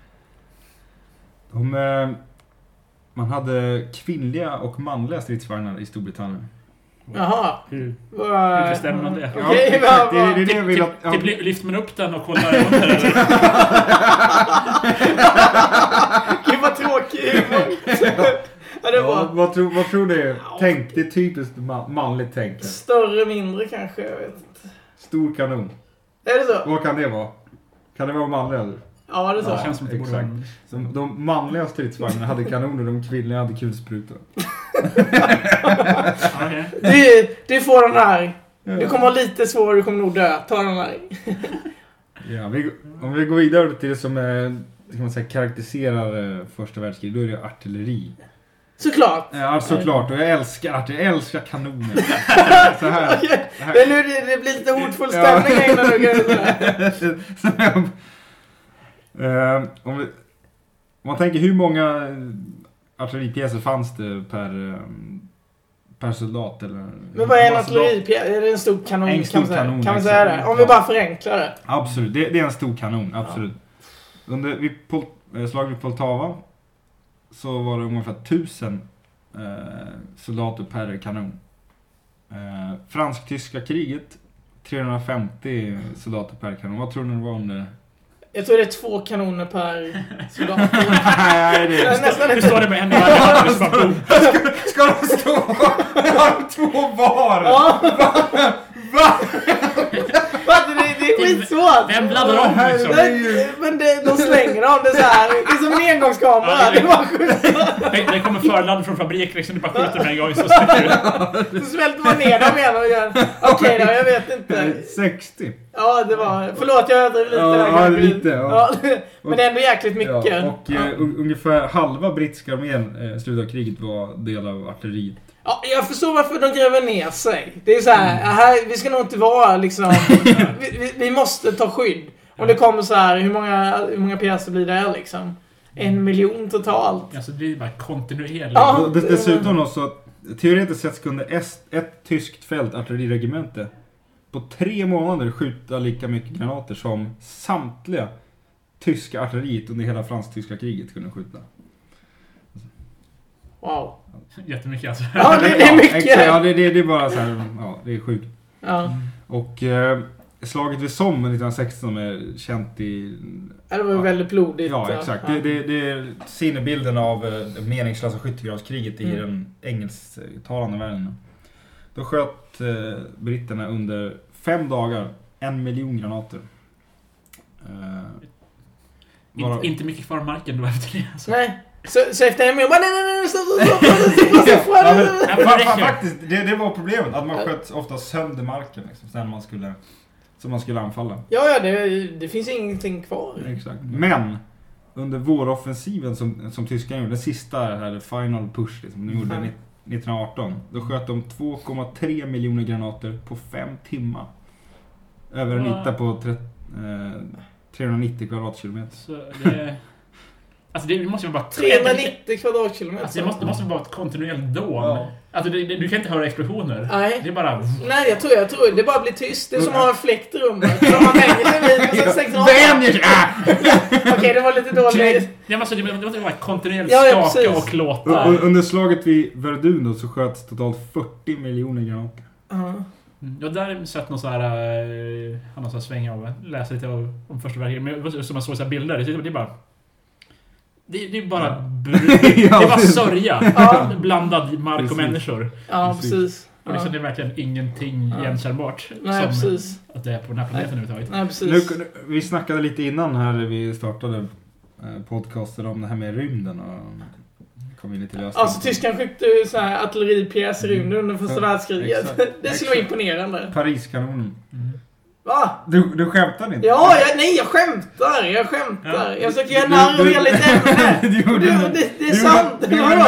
Man hade kvinnliga och manliga stridsvagnar i Storbritannien. Jaha. Hur bestämmer man det? Okej, det är det jag vill att... Typ lyfter man upp den och kollar under eller? Gud vad tråkigt. Vad tror du? Tänk, det är typiskt manligt tänk. Större, mindre kanske, jag vet inte. Stor kanon. Är det så? Vad kan det vara? Kan det vara manliga eller? Ja, det är så. Det känns som det exakt. De manliga stridsvagnarna hade kanoner, de kvinnliga hade kulsprutor. Du får den här. Du kommer ha lite svårare, du kommer nog dö. Ta den här. Ja, om vi går vidare till det som kan man säga, karaktäriserar första världskriget, då är det artilleri. Såklart. Ja, såklart. Och jag älskar kanoner. Så här. Det är nu det blir lite hotfull stämning här innan du om man tänker hur många artilleripjäser fanns det per soldat? Eller, men vad är en artilleripjäs? Är det en stor kanon? En stor kanon. Kan man säga det? Om vi bara förenklar det. Absolut, det är en stor kanon. Absolut. Vid slaget vid Poltava så var det ungefär 1000 soldater per kanon. Fransk-tyska kriget 350 soldater per kanon. Vad tror ni det var under? Jag tror det är 2 kanoner per soldat. Nej, det är nästan Nu står det med en i varje Ska de stå? Har 2 var? Ja. Va? Det är skitsvårt. Vem blandar om liksom? Men de slänger dem. Det är så här. Det är som en engångskamera. Det är bara skjuter. Det kommer förladd från fabrik liksom. Det bara skjuter med en gång. Så smälter man ner dem igen och gör. Okej då, jag vet inte. 60. Ja, det var... Förlåt, jag överdrev lite. Ja, lite. Ja. Men det är ändå jäkligt mycket. Ja, och ungefär halva brittiska armén slutet av kriget var del av artilleriet. Ja, jag förstår varför de gräver ner sig. Det är så här, vi ska nog inte vara liksom... vi måste ta skydd. Om det kommer så här, hur många pjäser blir det liksom? 1 miljon totalt. Alltså det är bara kontinuerligt. Ja. Dessutom också, teoretiskt sett kunde ett tyskt fältartilleriregemente på 3 månader skjuta lika mycket granater som samtliga tyska artilleriet under hela fransk-tyska kriget kunde skjuta. Wow. Jättemycket alltså. Ja, det är mycket. Ja, det är bara så här, ja, det är sjukt. Ja. Och slaget vid Somme 1916 är känt i... Det var väldigt blodigt. Ja, exakt. Ja. Det är sinnebilden av meningslösa skyttegravskriget i den engelsktalande världen. Då sköt britterna under 5 dagar 1 miljon granater. Inte mycket kvar marken då efter det. Alltså. Nej. Så efter en miljon, nej, stopp. Faktiskt, det var problemet. Att man sköt ofta sönder marken liksom, sen man skulle anfalla. Ja, det finns ingenting kvar. Exakt. Men under våroffensiven som tyskarna gjorde, den sista här, final push liksom, de gjorde 1918, då sköt de 2,3 miljoner granater på 5 timmar. Över en yta på 390 kvadratkilometer. Så det... Alltså det måste ju vara 390 kvadratkilometer. Alltså det måste vara ett kontinuerligt dån. Ja. Alltså du kan inte höra explosioner. Nej. Det är bara... Nej, jag tror det bara blir tyst. Det är som att ha en fläkt i rummet. Så man vänger sig vid och sen stängs av. Okej, det var lite dåligt. Det måste vara ett kontinuerligt skaka och låta. Under slaget vid Verdun då, så sköts totalt 40 miljoner granater. Jag har där sett någon så här han har så här sväng av läsa lite om första världskriget, som man såg så här bilder. Det är bara det är bara det är bara sörja blandad mark och människor. Ja, precis. Och liksom det är verkligen ingenting igenkännbart. Nej, som precis. Att det är på den här planeten överhuvudtaget. Nej, precis. Vi snackade lite innan här när vi startade podcasten om det här med rymden och kom in lite lösning. Alltså tyskan skötte så här artilleripjäser i rymden under första världskriget. Det skulle vara imponerande. Pariskanonen. Va? Du skämtar inte? Ja, jag skämtar. Ja. Jag försöker göra narr av hela lite ämne. Det är sant.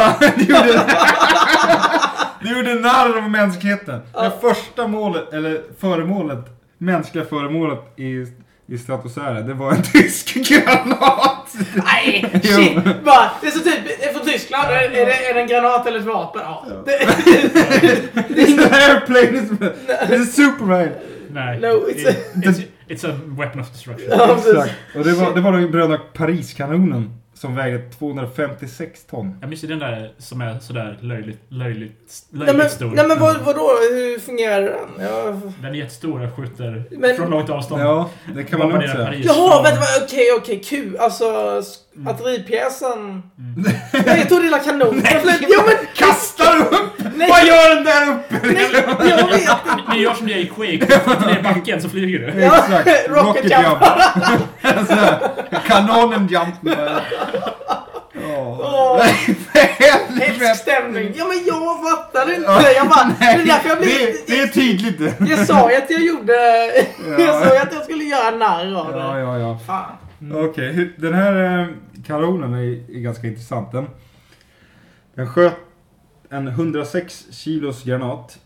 Du gjorde narr av mänskligheten. Det första målet, eller föremålet, mänskliga föremålet i stratosfären, det var en tysk granat. Nej, shit. Bara, det är så typ, från Tyskland, är det en granat eller ett vapen? Ja. It's an airplane, it's a Superman. Nej, no, it's a weapon of destruction. Ja, exakt. Och det var den bröna Pariskanonen som vägde 256 ton. Jag minns den där som är sådär löjligt stor. Nej men vadå? Hur fungerar den? Den är jättestor och skjuter från långt avstånd. Ja, det kan man nog säga. Jaha, vänta, okej, kul. Alltså, artilleripjäsen... Nej, jag tog lilla kanonen. Ja, men kastar du upp? Nej. Vad gör den där uppe? Nej, jag vet inte. Ni gör som det är i Quake. Du får ner backen så flyger du. Ja, exakt. rocket jump. Kanonen jump. Häftig stämning. Ja, men jag fattar inte. Jag bara, det är tydligt. Jag sa ju att jag gjorde... Jag sa ju att jag skulle göra narr av det. Ja. Fan. Okej, den här kanonen är ganska intressant. Den sköt en 106 kilos granat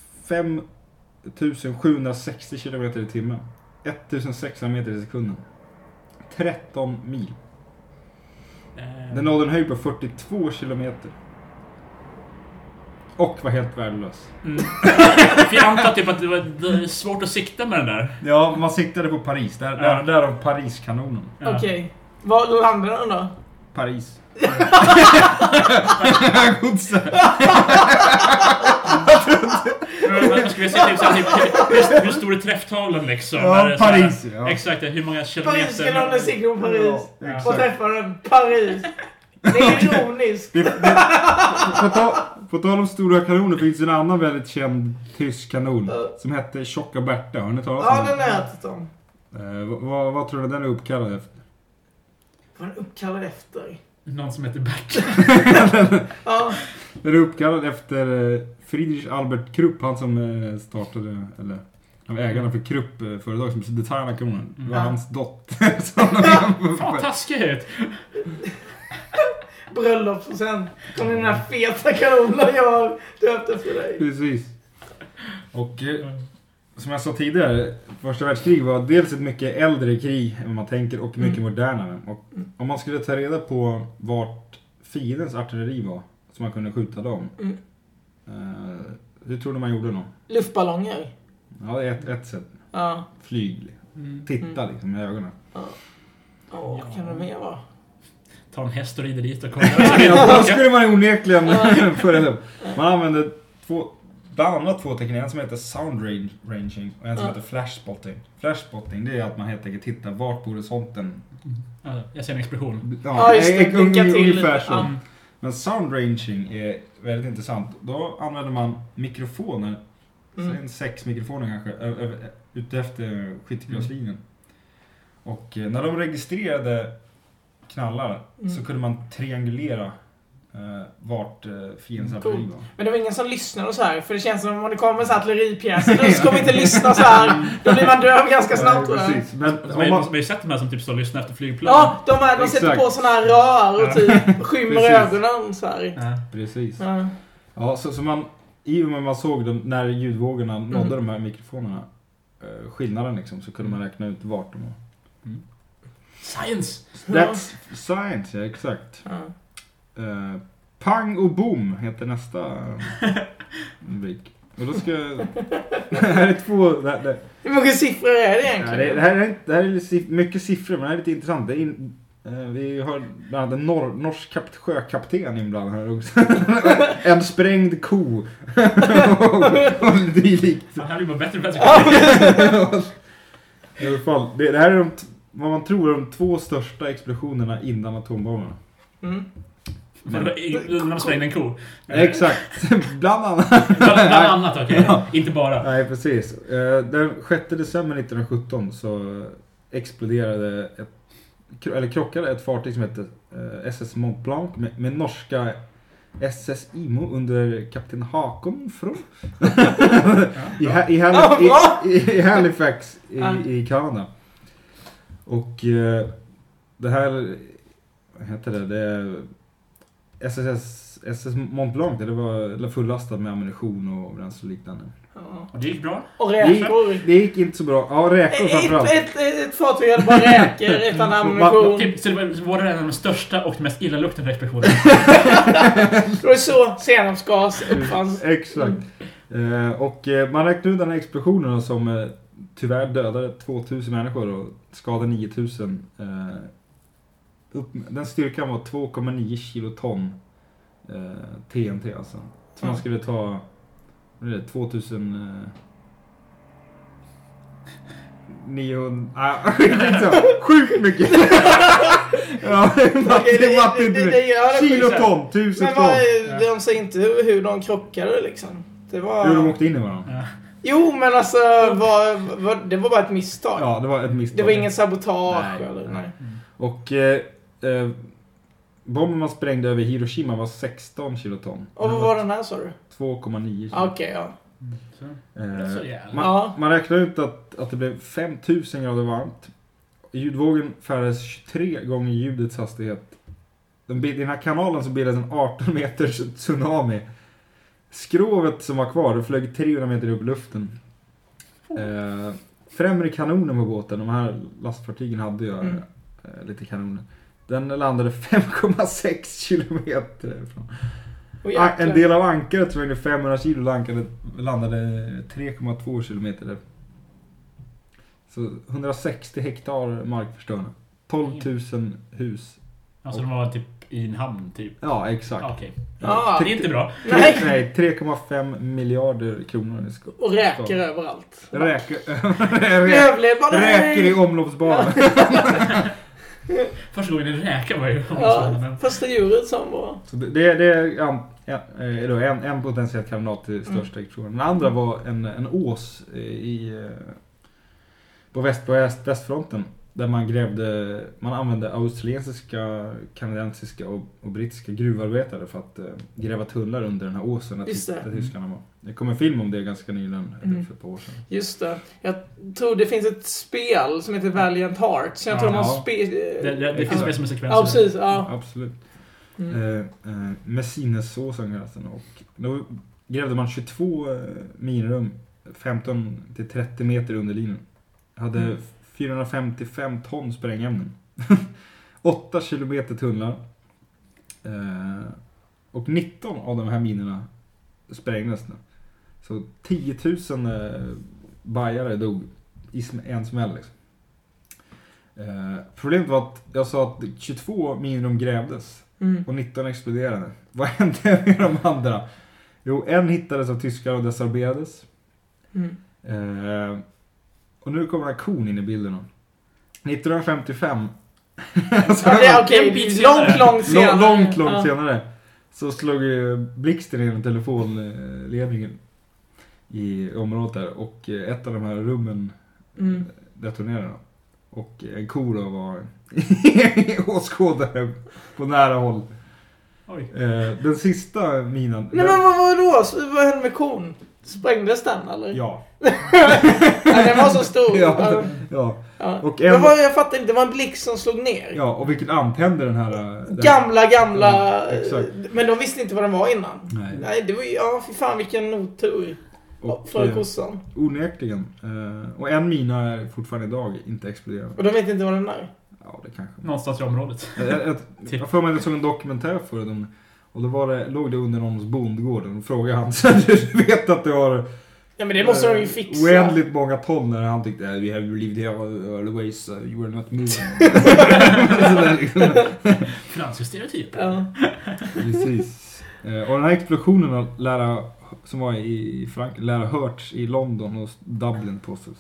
5760 kilometer i timmen. 1600 meter i sekunden. 13 mil. Den nådde en höjd på 42 kilometer. Och var helt värdelös. Vi antar typ att det var svårt att sikta med den där. Ja, man siktade på Paris. Där av Paris-kanonen. Ja. Okej. Var landade den då? Paris. Ska vi se hur stor är träfftavlan liksom? Ja, Paris. Ja. Exakt, hur många kilometer... Paris-kanonen siktar på Paris. Ja, och träffar den. Paris. Det är ironiskt. På tal om stora kanoner finns en annan väldigt känd tysk kanon som hette Tjocka Berta. Har ni talat om den? Ja, den har jag ätit om. Vad tror du den är uppkallad efter? Vad är den uppkallad efter? Någon som heter Bert. Ja. Den är uppkallad efter Friedrich Albert Krupp, han som startade, eller han var ägarna för Krupp företag som designade kanonen. Det var hans dotter. Fan, taskigt! Bröllopspresent. Kom den här feta kanonen jag har döpt efter dig. Precis. Och som jag sa tidigare, första världskrig var dels ett mycket äldre krig än man tänker och mycket modernare. Och om man skulle ta reda på vart fiendens artilleri var så man kunde skjuta dem. Hur tror du man gjorde då? Luftballonger. Ja, det är ett sätt. Ja. Flyg. Titta liksom med ögonen. Vad kan det mer vara? Ta en häst och rider dit och kolla. Då skulle man onekligen föra upp. Man använder bland annat två tekniker. En som heter sound ranging och en som heter flashspotting. Flashspotting, det är att man helt enkelt tittar vart på horisonten. Jag ser en explosion. Ja, just det. Ungefär så. Men sound ranging är väldigt intressant. Då använder man mikrofoner. Sen 6 mikrofoner kanske. Ute efter skyttegravslinjen. Och när de registrerade knallar så kunde man triangulera vart fiendens artilleri var. Men det var ingen som lyssnade så här, för det känns som om det kommer en artilleripjäser då ska vi inte lyssna så här. Då blir man döv ganska snabbt. Precis. Men man har ju sett de här som typ står och lyssnar efter flygplan. Ja, de sätter på såna här rör och typ skymmer ögonen så här. Ja, precis. Ja, så man i och med man såg dem när ljudvågorna nådde de här mikrofonerna skillnaden liksom, så kunde man räkna ut vart de var. Science! That's science, ja, exakt. Pang och boom heter nästa rubrik. Och då ska... här är två... Hur många siffror är det egentligen? Ja, det här är mycket siffror, men det här är lite intressant. Det är vi har bland annat en norsk sjökapten inblandad här också. En sprängd ko. Och dylikt. Det här blir bara bättre. I alla fall, det här är vad man tror är de 2 största explosionerna innan atombomberna. När man sprängde en ko. Exakt, bland annat. Bland annat, okej. Ja. Inte bara. Nej, precis. Den 6 december 1917 så exploderade krockade ett fartyg som hette SS Mont Blanc med norska SS Imo under kapten Hakon från i Halifax i Kanada. Och det här, vad heter det SS Mont Blanc, det var fullastat med ammunition och bränsle och liknande. Och det gick bra. Och räkor. Det gick inte så bra. Ja, räkor framförallt. Ett fartyg hade bara räkor utan ammunition. Så det var en av de största och mest illaluktande explosioner. Det var så senapsgas uppfanns. Exakt. Och man räknade ut den här explosionen som tyvärr dödade 2000 människor och skadade 9000. Den styrkan var 2,9 kiloton TNT alltså. Så man skulle ta 2000 900 sjukt mycket. Ja, kiloton, 1000 ton. De säger inte hur de krockade liksom. Det var hur de åkte in i varandra. Ja. Jo, men alltså det var bara ett misstag. Ja, det var ett misstag. Det var ingen sabotage nej, eller nej. Och bomben man sprängde över Hiroshima var 16 kiloton. Och vad var den här, sa du? 2,9 kiloton. Okej, ja. Man räknar ut att det blev 5000 grader varmt. Ljudvågen färdades 23 gånger ljudets hastighet I den här kanalen så bildades en 18 meters tsunami. Skrovet som var kvar, det flög 300 meter upp i luften. Främre kanonen på båten, de här lastfartygen hade ju lite kanoner. Den landade 5,6 kilometer från. En del av ankaret som var 500 kilo landade 3,2 kilometer där. Så 160 hektar markförstörda. 12 000 hus. Alltså de var typ i en hamn typ? Ja, exakt. Okej. Det är inte bra. Nej, 3,5 miljarder kronor. Och räker överallt. Räker i omloppsbanan. Första gången en räka var ju första djuret som var. Så det är en potentiell kandidat till största explosionen. Den andra var en ås på västfronten där man använde australiensiska, kanadensiska och brittiska gruvarbetare för att gräva tunnlar under den här åsen där tyskarna var. Det kom en film om det ganska nyligen för ett par år sedan. Just det. Jag tror det finns ett spel som heter Valiant Hearts. Jag tror det finns med som en sekvens. Ja, precis. Ja. Absolut. Med sinnesåsen och då grävde man 22 minirum 15-30 meter under linjen. Hade 455 ton sprängämnen. 8 kilometer tunnlar. Och 19 av de här minorna sprängdes nu. Så 10 000 bajare dog i en smäll liksom. Problemet var att jag sa att 22 minirum grävdes och 19 exploderade. Vad hände med de andra? Jo, en hittades av tyskar och desarberades. Och nu kommer en kon in i bilden. 1955. Långt senare. Så slog blixten in i telefonledningen i området där. Och ett av de här rummen detonerade. Och en ko då var åskådare på nära håll. Den sista minan. Nej, men vadå? Vad hände med kon? Sprängdes den eller? Ja. Nej, den var så stor. Ja. Och jag fattar inte, det var en blixt som slog ner. Ja, och vilket antände den här... Gamla. Exakt. Men de visste inte vad den var innan. Nej, det var ju, för fan vilken otur. För kossan. Onekligen. Och en mina är fortfarande idag inte exploderad. Och de vet inte vad den är? Ja, det kanske. Någonstans i området. Jag får mig såg en dokumentär för den. Och då låg det under någons bondgård. Och frågade han så du vet att det har... Ja, men det måste de ju fixa. Oändligt många ton när han tyckte we have lived here always, you were not moving. Franska stereotyp. Ja. Precis. Och den här explosionen som var i Frankrike lära hörts i London och Dublin på sig.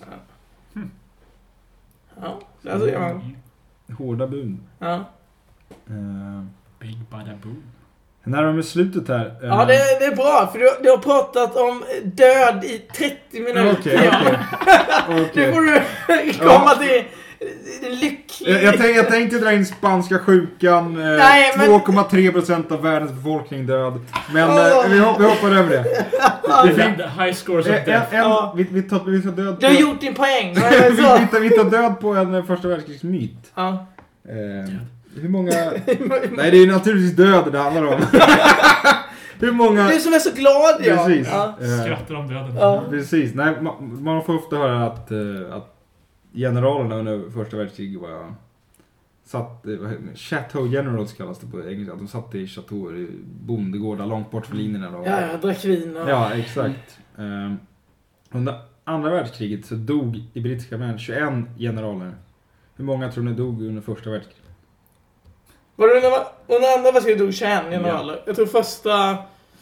Ja, alltså ja. Hårda bud. Ja. Big bada boom. När de är slutet här. Ja, det är bra för du har pratat om död i 30 minuter. Okej. Nu får du komma till lycklig. Jag tänkte dra in spanska sjukan. 2,3% av världens befolkning död. Men vi hoppar över det. Vi fick high scores of death. Vi tar död på... Du har gjort din poäng. Vi tar död på en första världskrigsmyt. Ja. Hur många... Nej, det är naturligtvis död det handlar om. Hur många... Du som är så glad, ja. Precis. Skrattar om döden. Ja. Precis. Nej, man får ofta höra att generalerna under första världskriget var satt... Chateau Generals kallas det på engelska. De satt i chateauer i bondegårdar långt bort från linjerna. Då. Ja, drack vin. Ja, exakt. Under andra världskriget så dog i brittiska armén 21 generaler. Hur många tror ni dog under första världskriget? Var det under andra världskriget dog 21 generaler? Ja. Jag tror första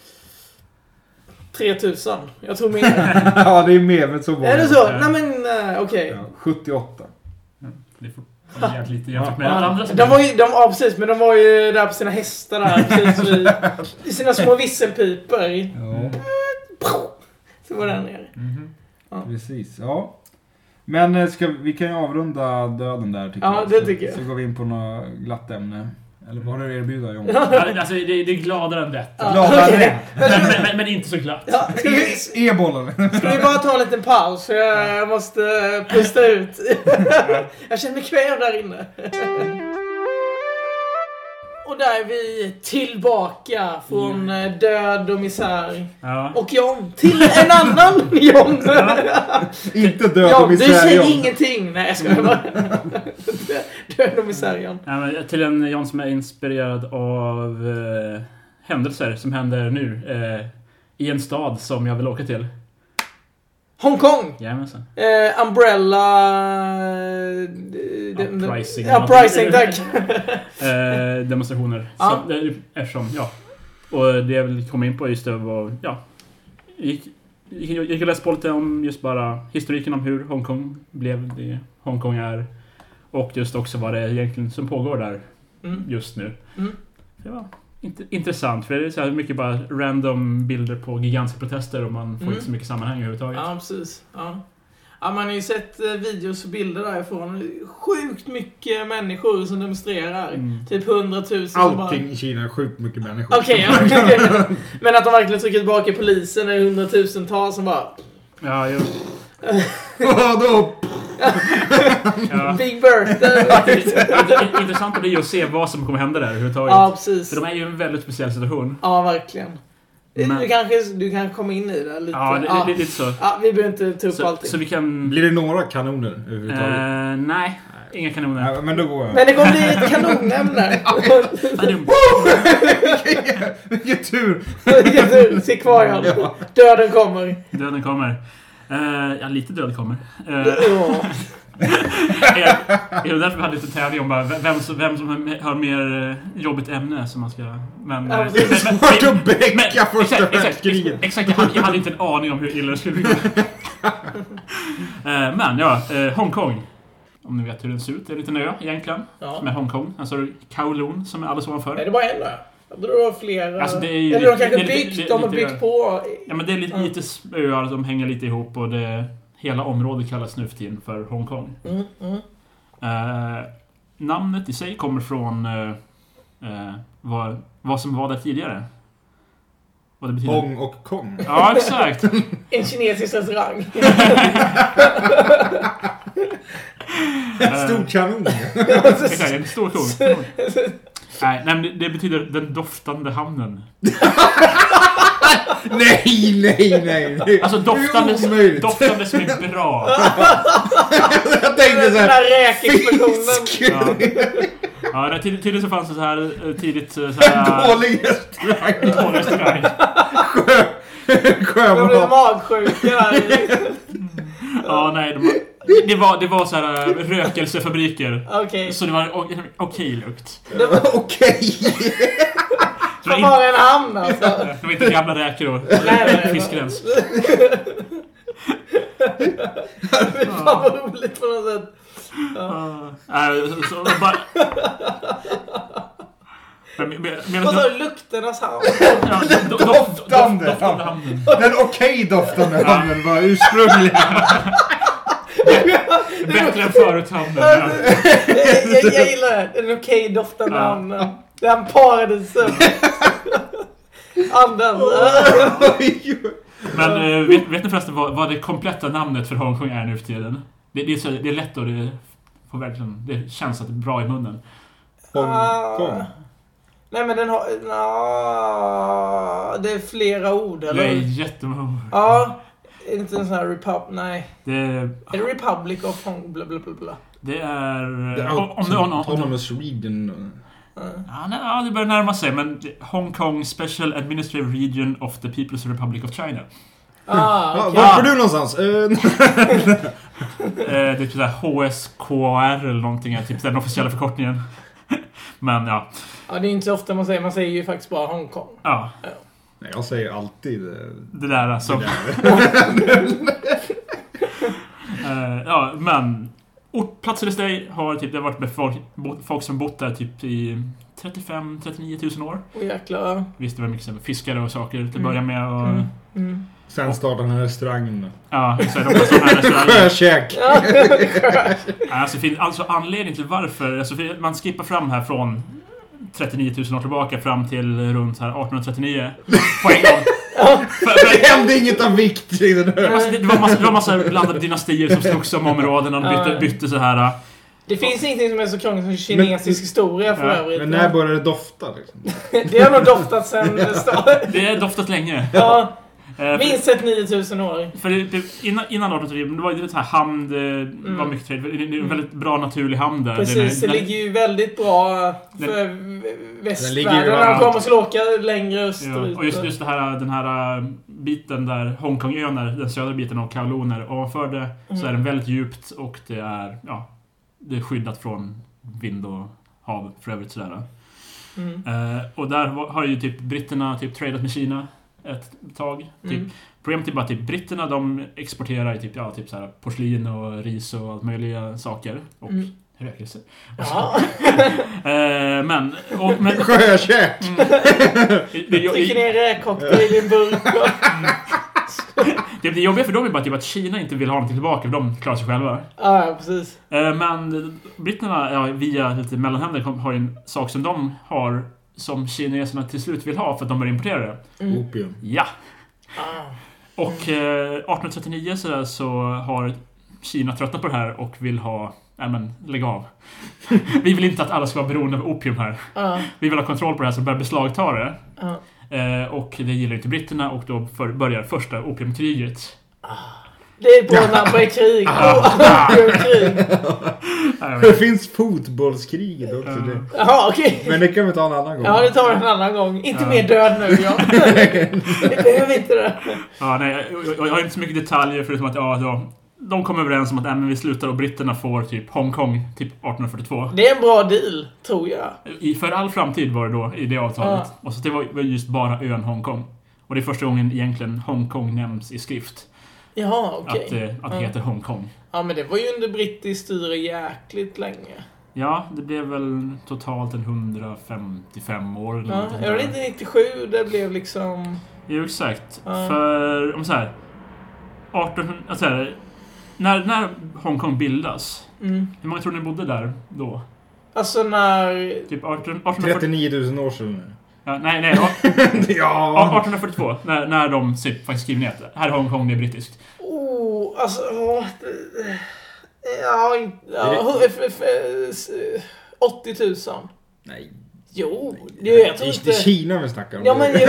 3000. Jag tror mer. Ja, det är mer, men så var det. Är det så? Nej, men okej. Ja, 78. Det får jävligt lite jämfört med alla andra. Precis, men de var ju där på sina hästar där. Precis i sina små visselpiper. Ja. Så var den nere. Ja. Precis, ja. Men vi kan ju avrunda döden där tycker jag. Ja, det tycker jag. Så går vi in på något glatt ämne. Eller vad har du erbjuda, John? Alltså, det är gladare än rätt. Ja, gladare okay. men inte så glatt. Ja, E-bollen. Ska vi bara ta en liten paus? För jag måste pusta ut. Jag känner mig kväv där inne. och där är vi tillbaka från död och misär. Ja. Och John, till en annan John. Inte död John, och misär. du säger John. ingenting. Nej, jag skojar bara. Död och misär, John. Ja, men till en John som är inspirerad av händelser som händer nu i en stad som jag vill åka till. Hongkong. Jajamensan. Umbrella... Uprising, tack. Demonstrationer. Ja. Så, eftersom, ja. Och det jag vill komma in på just det var, ja. Jag läste på lite om just bara historiken om hur Hongkong blev det Hongkong är. Och just också vad det är egentligen som pågår där just nu. Det var intressant, för det är så här mycket bara random bilder på gigantiska protester och man får inte så mycket sammanhang överhuvudtaget. Ja, precis. Ja, man har ju sett videos och bilder därifrån. Sjukt mycket människor som demonstrerar. Typ 100 000. Allting i Kina är sjukt mycket människor. Okej. Men att de verkligen trycker tillbaka polisen är 100 000-tals som bara... Ja, jo. Vadå? Ja. Big Birthday. Intressant är det att se vad som kommer hända där överhuvudtaget. Ja, precis. För de är ju en väldigt speciell situation. Ja, verkligen. Men... Du kan komma in i det lite. Ja, det är lite så. Ja, vi behöver inte ta upp allting. Så vi kan... Blir det några kanoner överhuvudtaget? Nej, inga kanoner. Ja, men då går jag. Men det kommer bli ett kanonämne. Vilken tur! Vilken tur. Se kvar, Jan. Ja. Döden kommer. Döden kommer. Ja, lite död kommer. Ja. Är det därför vi hade lite tävling om bara vem som har mer jobbigt ämne som man ska... Men, Ja, Svart och bräcka första världskriget. Exakt, jag hade inte en aning om hur illa det skulle gå. Men ja, Hongkong. Om ni vet hur den ser ut. Det är en liten ö egentligen. Ja. Med Hongkong. Alltså Kowloon som är alla så för. Är det bara en då? Jag tror det var flera. Alltså, det är ju eller de kanske lite, de har byggt på. Ja, men det är lite öar som hänger lite ihop och hela området kallas nu för tiden för Hongkong. Namnet i sig kommer från vad som var där tidigare. Vad det betyder. Hong och Kong. Ja, exakt. En kinesisk restaurang. Stor kanon. Exakt, en stor kung. Nej, men det betyder den doftande hamnen. Nej. Alltså doftande som är bra. Jag tänkte så Den här. här räkexplosionen. Ja, tydligen så fanns det så här tidigt så här... Dålig restaurang. De blev magsjuka. Ja, nej, det var så här rökelsefabriker. Okej. Så det var okej lukt. Okej. Det var en hamn alltså. Det var inte gamla räkor och fiskgräns. Det fan vad roligt på något sätt. Så bara... Vad sa du? Lukternas hamn? Doftande hamnen. Den okej doftande hamnen var ursprungligen. Bättre än förut hamnen. Jag gillar det. En okej doftande hamnen. Den parades. Anden. Men vet ni förresten vad det kompletta namnet för Hongkong är nu för tiden? Det är lätt och det känns att det är bra i munnen. Hongkong. Nej, men den har... det är flera ord, eller? Det är jättemånga. Ja, inte en sån här nej. Är det Republic of Hong... Bla bla bla bla. Det är... Autonomous Region. Ja, det börjar närma sig. Men Hong Kong Special Administrative Region of the People's Republic of China. Okay. Var får du någonstans? Det är typ såhär HSKR eller någonting. Typ den officiella förkortningen. Men ja. Ja, det är inte så ofta man säger ju faktiskt bara Hongkong. Ja. Nej, jag säger alltid det där alltså. Ja, men Platser i Stay har typ, det har varit med folk som bott där typ i 35-39 000 år. Jäklar. Visst, det var mycket fiskare och saker till att börja med. Och... Sen startade den här restaurangen då. Ja, exakt. De sådana här restauranger. Sjökäk. Alltså anledningen till varför, alltså man skippar fram här från 39 000 år tillbaka fram till runt här 1839 på en gång. Det hände inget av vikt i den här. Alltså, det var massa blandade dynastier som slogs om områden och bytte så här. Det finns ingenting som är så krångligt som kinesisk historia för övrigt. Men när började det dofta liksom? Det har nog doftat sen det startade. Det har doftat länge. Ja. Minst sett 9000 år. För innan 1800-talet, det var ju så här hand, var mycket trade. Det är en väldigt bra naturlig hand där. Precis, det ligger ju väldigt bra för västvärlden när de kommer att åka längre österut. Ja, och just det här, den här biten där Hongkong-ön är, den södra biten av Kowloon är ovanför det, så är den väldigt djupt och det är skyddat från vind och hav för övrigt sådär. Och där har ju typ britterna typ tradat med Kina ett tag. Problemet är bara att britterna, de exporterar typ så här porslin och ris och allt möjliga saker. Och rökelse. Ja. Men sjökärt! Trycker ner räkcocktail i en burk. Det jobbiga för dem är bara typ att Kina inte vill ha någonting tillbaka, för de klarar sig själva. Ja, precis. Men britterna, via lite mellanhänder, har ju en sak som de har som kineserna till slut vill ha för att de börjar importera det. Opium. Ja. Och 1839 så har Kina tröttnat på det här och vill ha, lägg av. Vi vill inte att alla ska vara beroende av opium här. Vi vill ha kontroll på det här, så börjar beslagta det. Och det gillar inte britterna, och då börjar första opiumkriget. Det är bra namn på krig. Det finns fotbollskriget också. Jaha, okej. Men det kan vi ta en annan gång. Ja, det tar vi en annan gång. Inte mer död nu, ja. Det behöver inte det. Ja, nej, jag har inte så mycket detaljer förutom att de kommer överens om att vi slutar och britterna får typ Hongkong typ 1842. Det är en bra deal, tror jag. För all framtid var det då i det avtalet. Och så det var just bara ön Hongkong. Och det är första gången egentligen Hongkong nämns i skrift. Jaha, okej. Att det heter Hongkong. Ja, men det var ju under brittiskt styre jäkligt länge. Ja, det blev väl totalt 155 år. Ja, jag var inte 97, det blev liksom... Jo, exakt. För, om så här... 18... Alltså, när Hongkong bildas, hur många tror ni bodde där då? Alltså när... Typ 39 000 år sedan. Ja, nej. Ja. 1842, när de faktiskt skriver ner det. Här är Hongkong, det är brittiskt. Alltså... Ja, 80 000. Nej. Jo, jag tror inte... Det är Kina vi snackar om. Ja, men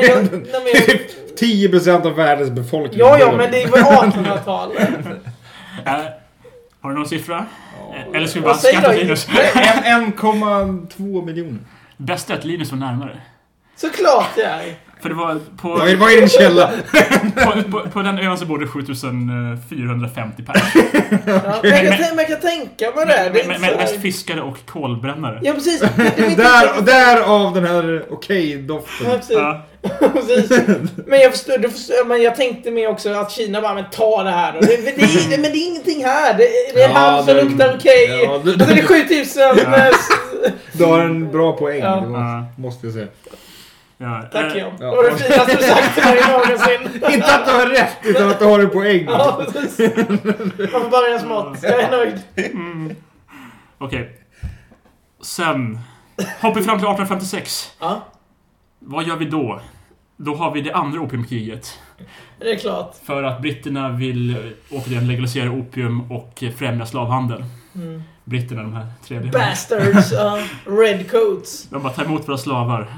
10% av världens befolkning. Ja, men det var 1800-talet. Har du någon siffra? Eller ska vi bara skatta Linus? 1,2 miljoner. Bäst att Linus var närmare. Såklart jag är. För det var på... Vad är din källa? på den ön så bodde 7450 pers. Ja, men jag kan tänka mig det. Men mest fiskare och kolbrännare. Ja, precis. Därav den här doften. Ja, precis. Men jag förstår, men jag tänkte mig också att Kina bara, men ta det här då. Men det är ingenting här. Det är här som luktar okej. Ja, det är 7000. Du har en bra poäng, måste jag säga. Ja, tack Jan. Det var det finaste du sagt till mig någonsin. Inte att du har rätt, utan att du har en poäng. Ja, precis. Man får börja smått. Jag är nöjd. Okej. Sen hoppar vi fram till 1856. Ja. Vad gör vi då? Då har vi det andra opiumkriget. Det är klart. För att britterna vill återigen legalisera opium och främja slavhandel. Britterna, de här tredje. Bastards, redcoats. De bara tar emot våra slavar.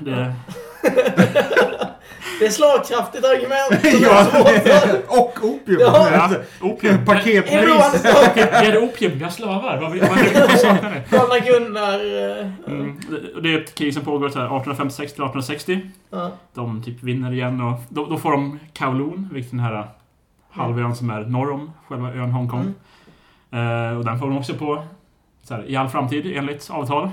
Det är slagkraftigt argument. Och opium. Ja, opium. Paketpris. Är det opium? Vi har slavar. Vad saknar det? Galna Gunnar. Det är ett krig som pågår 1856 till 1860. De typ vinner igen. Och då får de Kowloon, vilket den här halvön som är norr om själva ön Hongkong. Och den får de också på i all framtid enligt avtal.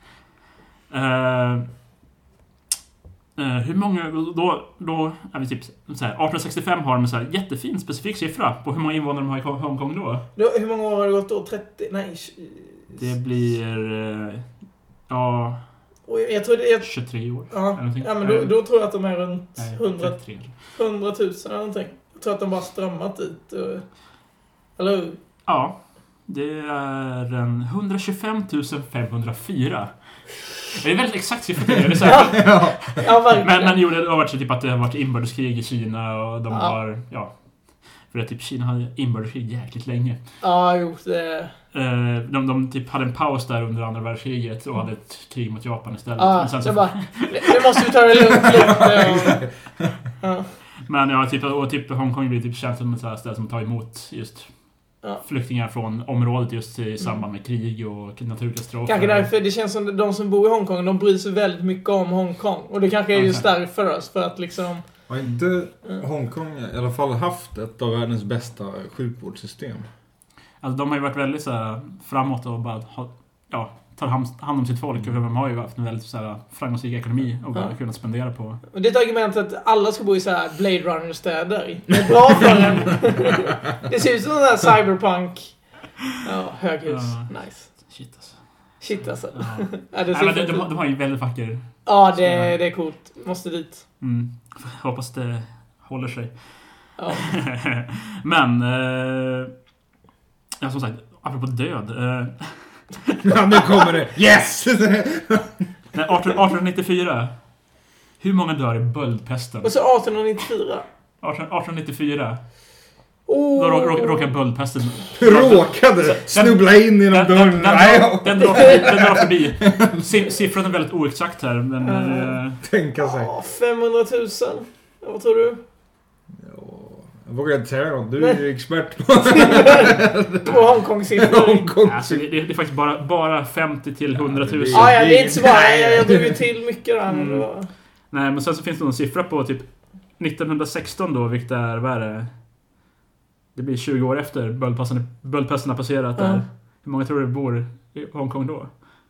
Hur många då är vi typ så här, 1865 har de en så här jättefin specifik siffra på hur många invånare de har i Hongkong då. Hur många år har det gått då? 30? Nej. Det blir jag tror det är 23 år. Ja, men då tror jag att de är runt 100 000 eller någonting. Jag tror att de bara strömmat dit. Eller hur? Ja. Det är 125 504. Det är väldigt exakt siffra. Det är så här. Men jo, det har varit så typ att det har varit inbördeskrig i Kina och de har för För att typ Kina hade inbördeskrig jäkligt länge. Ja, jo, det... De typ hade en paus där under andra världskriget och hade ett krig mot Japan istället. Ja, men sen så... nu måste vi ta det lugnt lite. Ja. Men ja, typ Hongkong blir typ känt som ett ställe som tar emot just flyktingar från området just i samband med krig och naturkatastrofer. Kanske därför det känns som de som bor i Hongkong, de bryr sig väldigt mycket om Hongkong. Och det kanske är just därför oss, för att liksom... Har inte Hongkong i alla fall haft ett av världens bästa sjukvårdssystem? Alltså de har ju varit väldigt så här framåt och bara tar hand om sitt folk. Och de har ju haft en väldigt så här framgångsrik ekonomi och bara kunnat spendera på. Och det är ett argument att alla ska bo i så här Blade Runner-städer. Det är bra för en. Det ser ut som en där cyberpunk. Ja, höghus. Nice. Shit alltså. Ja. De har ju väldigt vacker. Ja, det är coolt. Måste dit. Hoppas det håller sig. Ja. Men som sagt, apropå död. Ja, nu kommer det. Yes! 1894. Hur många dör i böldpesten? Och så 1894. 1894. Då råkar böldpesten. Råkade snubbla in genom dörren. Den drar förbi. Siffran är väldigt oexakt här, men tänka sig. 500 000. Vad tror du? Jag vågar inte säga något. Du är ju expert på Hongkong-siffror. Alltså, det är faktiskt bara 50 till 100 000. Ja, det är inte så bra. Jag drog ju till mycket där. Nej, men sen så finns det någon siffra på typ 1916 då, vilket är värre. Det blir 20 år efter böldpesten har passerat där. Hur många tror du bor i Hongkong då?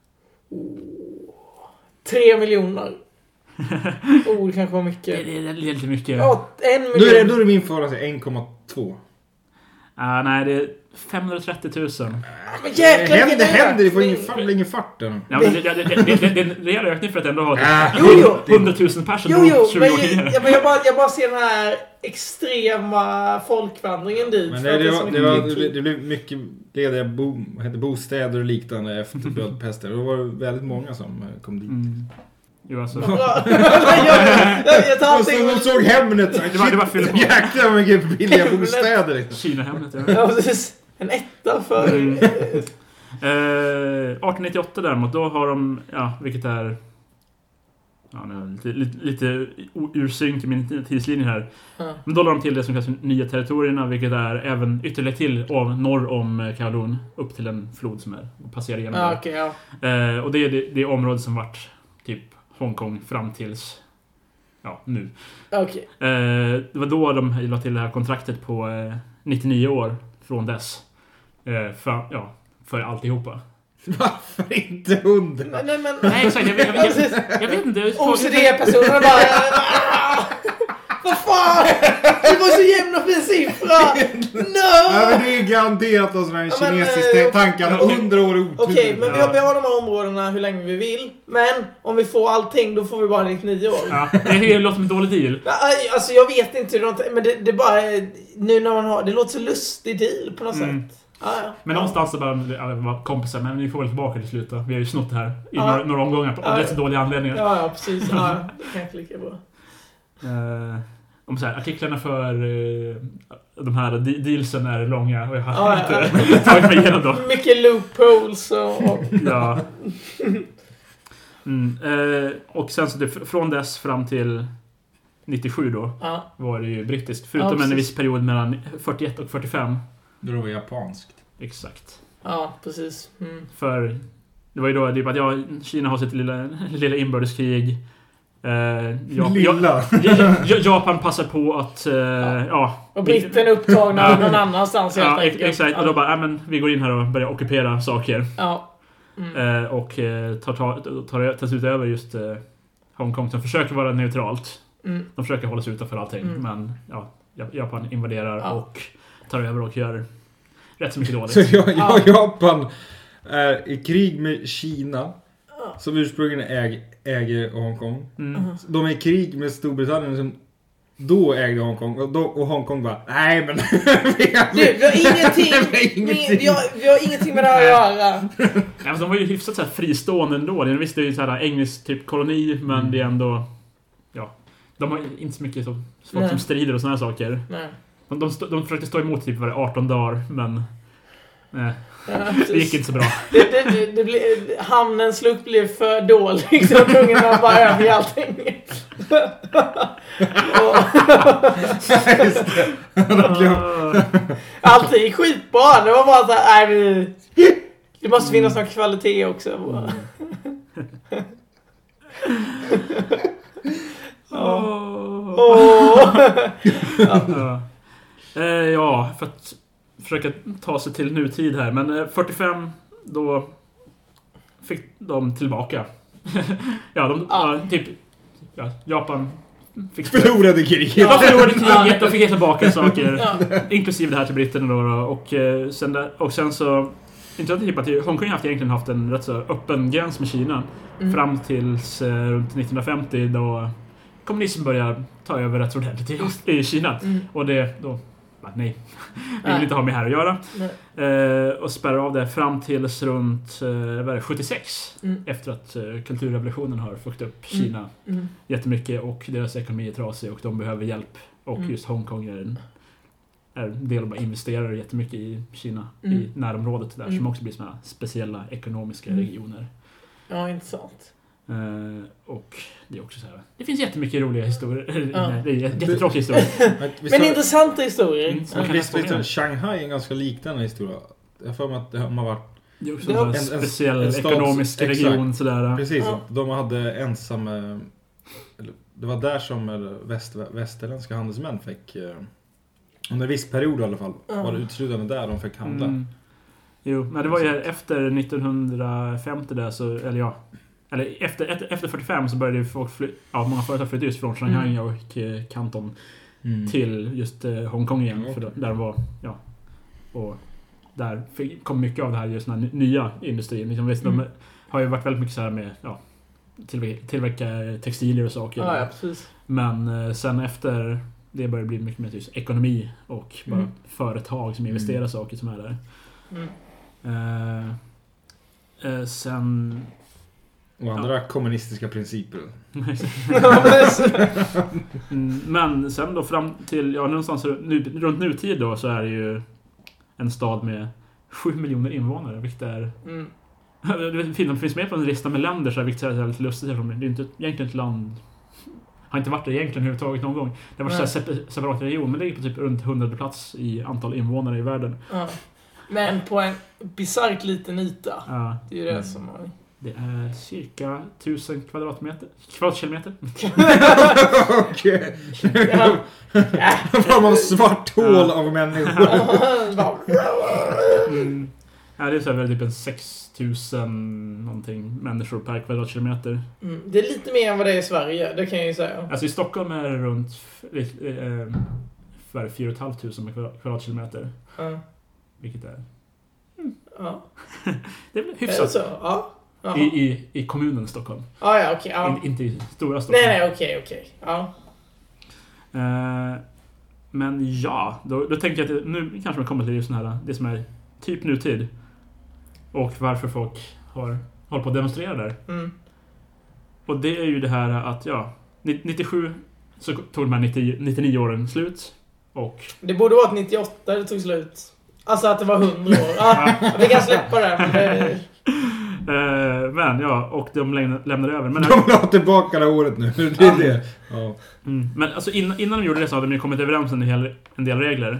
3 miljoner. Det kanske var mycket. Det är lite mycket. Ja, 1 miljon. Då är det min förhållande 1,2. Nej, det är 530 000. Men jäklar, det händer, det får ingen fart än. Ja, men det är en rejäl ökning för att ändå ha 100 000 personer. Men jag bara ser den här extrema folkvandringen dit. Men det blev mycket lediga bostäder och liknande efter böldpesten. Det var väldigt många som kom dit. Jo, alltså. Jag tar allting. De såg Hemnet. Det var fyller på. Jäklar vad mycket billiga bostäder. Kina-Hemnet, ja. Precis. En etta för... 1898 däremot, då har de, vilket är lite ursynk i min tidslinje här. Men då la de till det som kallas nya territorierna, vilket är även ytterligare till norr om Kowloon upp till en flod som passerar igenom där. Och det är området som vart typ Hongkong fram tills nu. Det var då de la till det här kontraktet på 99 år från dess. För alltihopa. Varför inte 100? Nej, exakt. Jag vet inte. OCD-personerna bara... Vad fan? Det var så jämna fin siffra! No! Men det är garanterat oss den kinesiska tankarna under år otur. Okej, men vi har de här områdena hur länge vi vill. Men om vi får allting, då får vi bara 99 år. Ja, det låter som en dålig deal. Alltså jag vet inte hur men det bara... Nu när man har... Det låter så lustig deal på något sätt. Men någonstans så bara var kompisar, men vi får väl tillbaka till slutet. Vi har ju snott här i några omgångar på rätt så dåliga anledningar. Ja, precis. Det kan inte lika bra. Om så här, artiklarna för de här dealsen är långa och jag har inte tagit mig igenom dem. Mycket loopholes och... Ja. Och sen så från dess fram till 97 då var det ju brittiskt. Förutom en viss period mellan 41 och 45. Då var det japanskt. Exakt. Ja, precis. För det var ju då det att Kina har sitt lilla inbördeskrig. Japan passar på att och Britten är upptagna någon annanstans helt enkelt. Exakt. Och då bara, men vi går in här och börjar ockupera saker. Och tar ut över just Hongkong som försöker vara neutralt. De försöker hålla sig utanför allting. Men Japan invaderar och tar över och gör rätt så mycket dåligt. Så Japan är i krig med Kina som ursprungligen äger Hongkong. De är i krig med Storbritannien som då ägde Hongkong. Och Hongkong bara, nej men... vi har ingenting med det här att göra. Nej, de var ju hyfsat så här fristående ändå. Visst, det är ju så här engelsk typ koloni, men det är ändå... de har inte så mycket folk som strider och såna här saker. Nej. De försökte stå emot typ 18 dagar, men det gick inte så bra. Det blev, hamnens lukt blev för dålig, så tvungen att bara över allting. Allting gick skitbra. Det var bara så här, det måste finnas någon kvalitet också. Ja, för att försöka ta sig till nutid här. Men 45, då fick de tillbaka. Japan fick förlorade kriget. De förlorade kriget och fick ge tillbaka saker. Inklusive det här till britterna då. Och sen så... Inte att Hongkong har egentligen haft en rätt så öppen gräns med Kina. Fram tills runt 1950 då kommunismen började ta över rätt ordentligt i Kina. Och det då... Nej, vi vill inte ha med här att göra. Och spärra av det fram tills runt 76. Efter att kulturrevolutionen har fuckat upp Kina jättemycket och deras ekonomi är trasig och de behöver hjälp. Och just Hongkong är del av investerar jättemycket i Kina, i närområdet där, som också blir såna speciella ekonomiska regioner. Ja, intressant. Och det är också så här. Det finns jättemycket roliga historier. Det är jättetråkiga historier. Men intressanta historier. Visst, Shanghai är en ganska liknande historia. Jag får mig att det har varit det är också en speciell ekonomisk region sådär. Precis, de hade ensam det var där som västerländska handelsmän fick under en viss period i alla fall var det uteslutande där de fick handla. Jo, men det var ju efter 1950 där så, eller efter 45 så började folk många företag flytta just från Shanghai och Kanton till just Hongkong igen, för där de var, och där kom mycket av det här just den här nya industrin. De har ju varit väldigt mycket så här med tillverka textilier och saker. Ja, precis. Men sen efter det börjar bli mycket mer just ekonomi och bara företag som investerar saker som är där. Sen och andra kommunistiska principer. Men sen då fram till någonstans runt nutid då så är det ju en stad med 7 miljoner invånare, vilket är det finns med på en lista med länder så här, vilket är lite lustigt. Det är inte egentligen ett land, har inte varit det egentligen överhuvudtaget någon gång. Det var så separat region, men det ligger på typ runt 100 plats i antal invånare i världen. Men på en bizarrt liten yta. Det är ju det som har... Det är cirka 1000 kvadratkilometer. Okej. Fan av svart hål av människor. Ja, det är så här typ en 6000 någonting människor per kvadratkilometer. Det är lite mer än vad det är i Sverige, det kan jag ju säga. Alltså i Stockholm är det runt 4 500 kvadratkilometer. Vilket är... Det är hyfsat. Så, I kommunen Stockholm. Okej. Inte i stora Stockholm. Nej, okej. Men då tänker jag att nu kanske man kommer till just här, det som är typ nutid. Och varför folk håller på att demonstrera där. Och det är ju det här att 97 så tog de här 99 åren slut. Och det borde vara 98 det tog slut. Alltså att det var 100 år. Vi kan släppa det. Men och de lämnar över. Men de har tillbaka det året nu. Det är det. Men alltså innan de gjorde det så hade de kommit överens en del regler.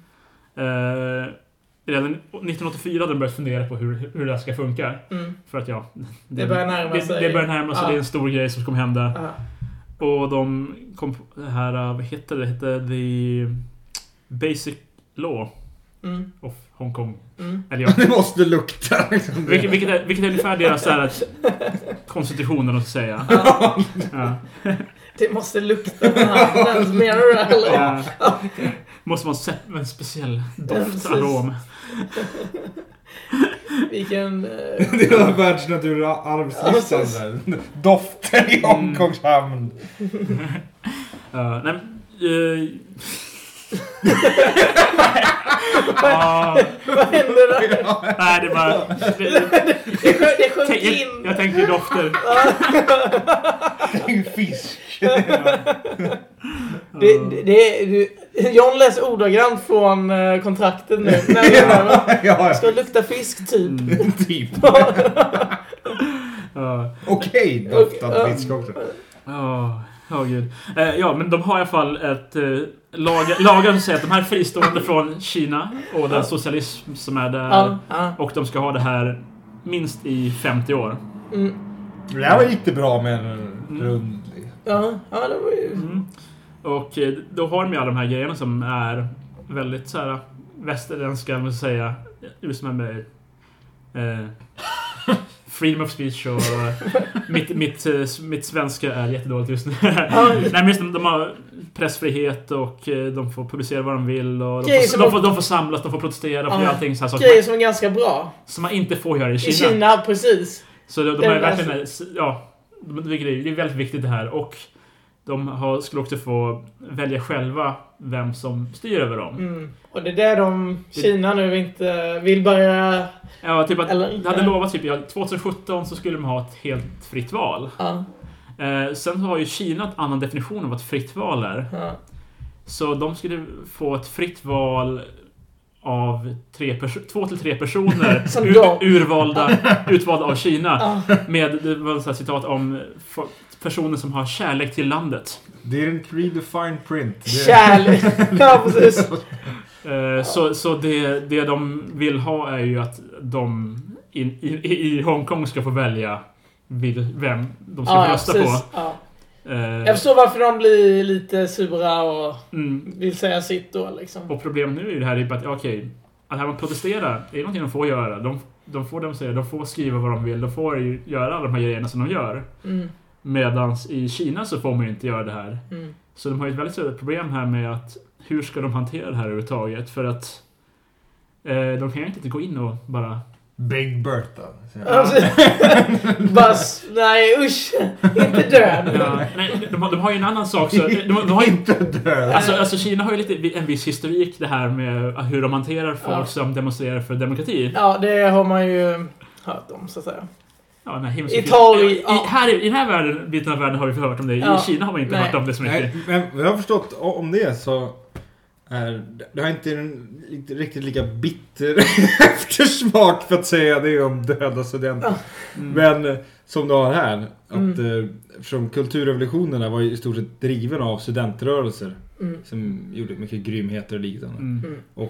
Redan 1984 hade de börjat fundera på hur det ska funka. För att det börjar närma sig. Det börjar närma sig. Det är en stor grej som kommer hända. Och de kom det här, vad heter det? Hette The Basic Law of Hong Kong. Eller det måste lukta. Liksom. Vilket är ungefär deras konstitutionen att säga. Det måste lukta med handen. Menar du det? Eller? Måste man sätta en speciell doftarom. Vilken... Det är världsnaturarvslistan där. Doften i Hongkongs hamn. Vad händer där? Nej, det bara... Det sjönk in. Jag tänkte dofter. Det är en fisk. John läser ordagrant från kontraktet nu. Ska lukta fisk typ. Typ. Okej, doftad fisk också. Gud. Ja, men de har i alla fall ett lagar som säger att de här är fristående från Kina och den socialism som är där. Och de ska ha det här minst i 50 år. Det här var inte bra med en rund. Ja, det var ju... Och då har de ju alla de här grejerna som är väldigt så här västerländska, man ska säga, just med freedom of speech och mitt svenska är jättedåligt just nu. Nej, men de har pressfrihet och de får publicera vad de vill och de får samlas, de får protestera, de får göra allting så här grejer som är ganska bra. Som man inte får göra i Kina. I Kina, precis. Så de är verkligen, det är väldigt viktigt det här, och de skulle också få välja själva vem som styr över dem. Och det är där Kina nu inte vill börja... Ja, typ att det hade lovat typ 2017 så skulle de ha ett helt fritt val. Sen har ju Kina en annan definition av vad ett fritt val är. Så de skulle få ett fritt val av 2 till 3 personer utvalda av Kina med det var så här citat om personer som har kärlek till landet. Didn't read the fine print. Kärlek. Ja, precis. Så det de vill ha är ju att de i Hongkong ska få välja vem de ska rösta på. Jag förstår varför de blir lite sura och vill säga sitt då liksom. Och problemet nu är ju det här att här man protesterar, det är någonting de får göra. De får demonstrera, de får skriva vad de vill, de får ju göra alla de här grejerna som de gör. Medans i Kina så får man ju inte göra det här. Så de har ju ett väldigt stort problem här med att hur ska de hantera det här överhuvudtaget, för att de kan ju inte gå in och bara Big Bertha. Nej, usch. Inte död. Nej, de har ju en annan sak. Så de har inte död. Alltså Kina har ju lite en viss historik det här med hur de hanterar folk som demonstrerar för demokrati. Ja, det har man ju hört om så att säga. Ja, nej, i den här biten av världen har vi hört om det. I Kina har man inte hört om det så mycket. Men jag har förstått om det så det har inte en riktigt lika bitter eftersmak för att säga det om döda studenter. Men som du har här, att från kulturrevolutionerna var i stort sett driven av studentrörelser som gjorde mycket grymheter och liknande.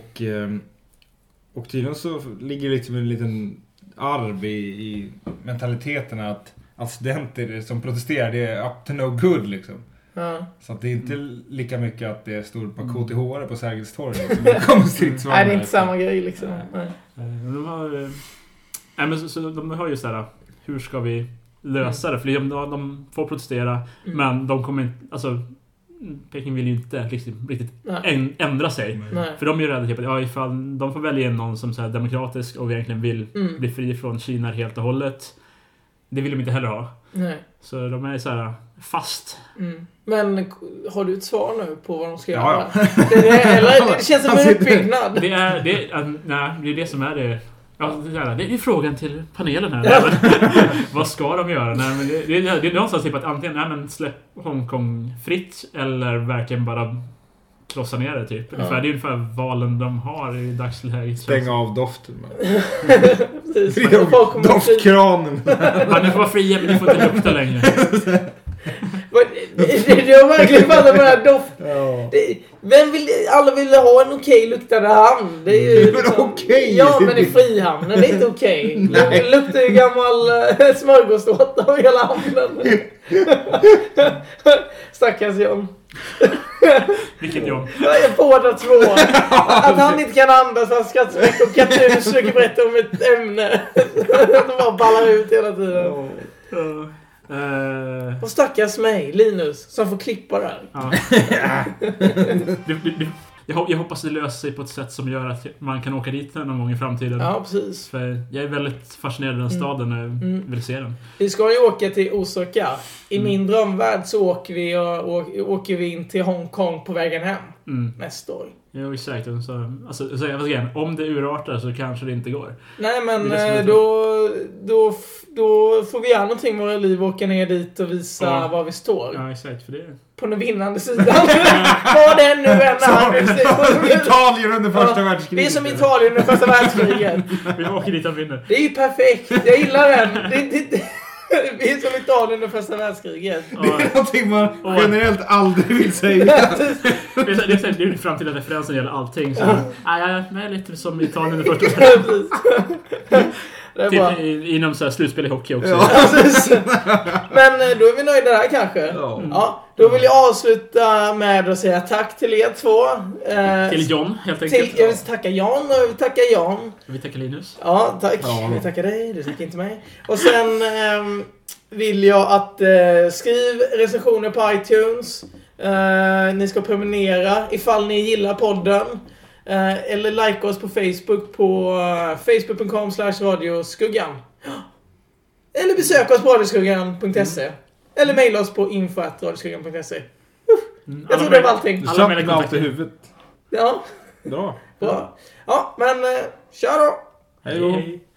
Och tydligen så ligger det liksom en liten arv i mentaliteten att studenter som protesterar, det är up to no good liksom. Så att det är inte lika mycket att det står på KTH på Sergels torg liksom. Nej, det är inte samma grej liksom. De har ju så här, hur ska vi lösa det? För de får protestera, men de kommer inte, alltså Peking vill ju inte riktigt ändra sig. För de är ju rädda typ att ifall de får välja någon som så här demokratisk och egentligen vill bli fri från Kina helt och hållet, det vill de inte heller ha. Så de är så här fast. Men har du ett svar nu på vad de ska göra? Det känns som en uppbyggnad. Det är det som är det. Ja, det är frågan till panelen här. Vad ska de göra? Nej, men det är någonstans typ att antingen släpp Hongkong fritt eller verkligen bara krossa ner det typ. Det är ungefär valen de har i dagsläget. Stänga av doften. Precis. Doftkranen. Ni får vara fria, men ni får inte lukta längre. Det har verkligen fallit på den här doft. Alla vill ha en okej luktande hamn. Det är ju liksom, okej. Ja, men i frihamnen det är inte okej. Det luktar ju gammal smörgåstårta av hela hamnen. Stackars John. Vilket John? Jag är båda två. Att han inte kan andas, han skrattsmäck och Katrin försöker berätta om ett ämne. De bara ballar ut hela tiden. Och stackars mig, Linus, som får klippa det här. Jag hoppas det löser sig på ett sätt som gör att man kan åka dit någon gång i framtiden. Ja, precis. För jag är väldigt fascinerad av den staden när jag vill se den. Vi ska ju åka till Osaka. I min drömvärld så åker vi in till Hongkong på vägen hem nästa år. Jo, exakt. Alltså, om det urartar så kanske det inte går. Nej, men då får vi göra någonting med våra liv och åka ner dit och visa var vi står. Ja, exakt. För det. På den vinnande sidan. Vad det nu än är. Italien under första världskriget. Det är som Italien under första världskriget. Vi åker dit och vinner. Det är ju perfekt. Jag gillar den. Vi är som Italien under första världskriget. Det är någonting man generellt aldrig vill säga. Det är framtida referenser gäller allting. Så, men lite som Italien under första världskriget. Typ inom så här slutspel i hockey också. Ja. Men då är vi nöjda där kanske. Ja, då vill jag avsluta med att säga tack till er två. Till John, helt enkelt. Jag vill tacka Jan och jag vill tacka Jan. Vi tackar Linus. Ja, tack. Vi tackar dig, du tackar inte mig. Och sen vill jag att skriv recensioner på iTunes. Ni ska prenumerera ifall ni gillar podden. Eller like oss på Facebook på facebook.com/radioskuggan. Eller besök oss på radioskuggan.se. Eller mejla oss på info@radioskuggan.se. Jag tror det var allting. Alla med allt i huvudet. Ja. Bra. Ja, men kör då. Hej då.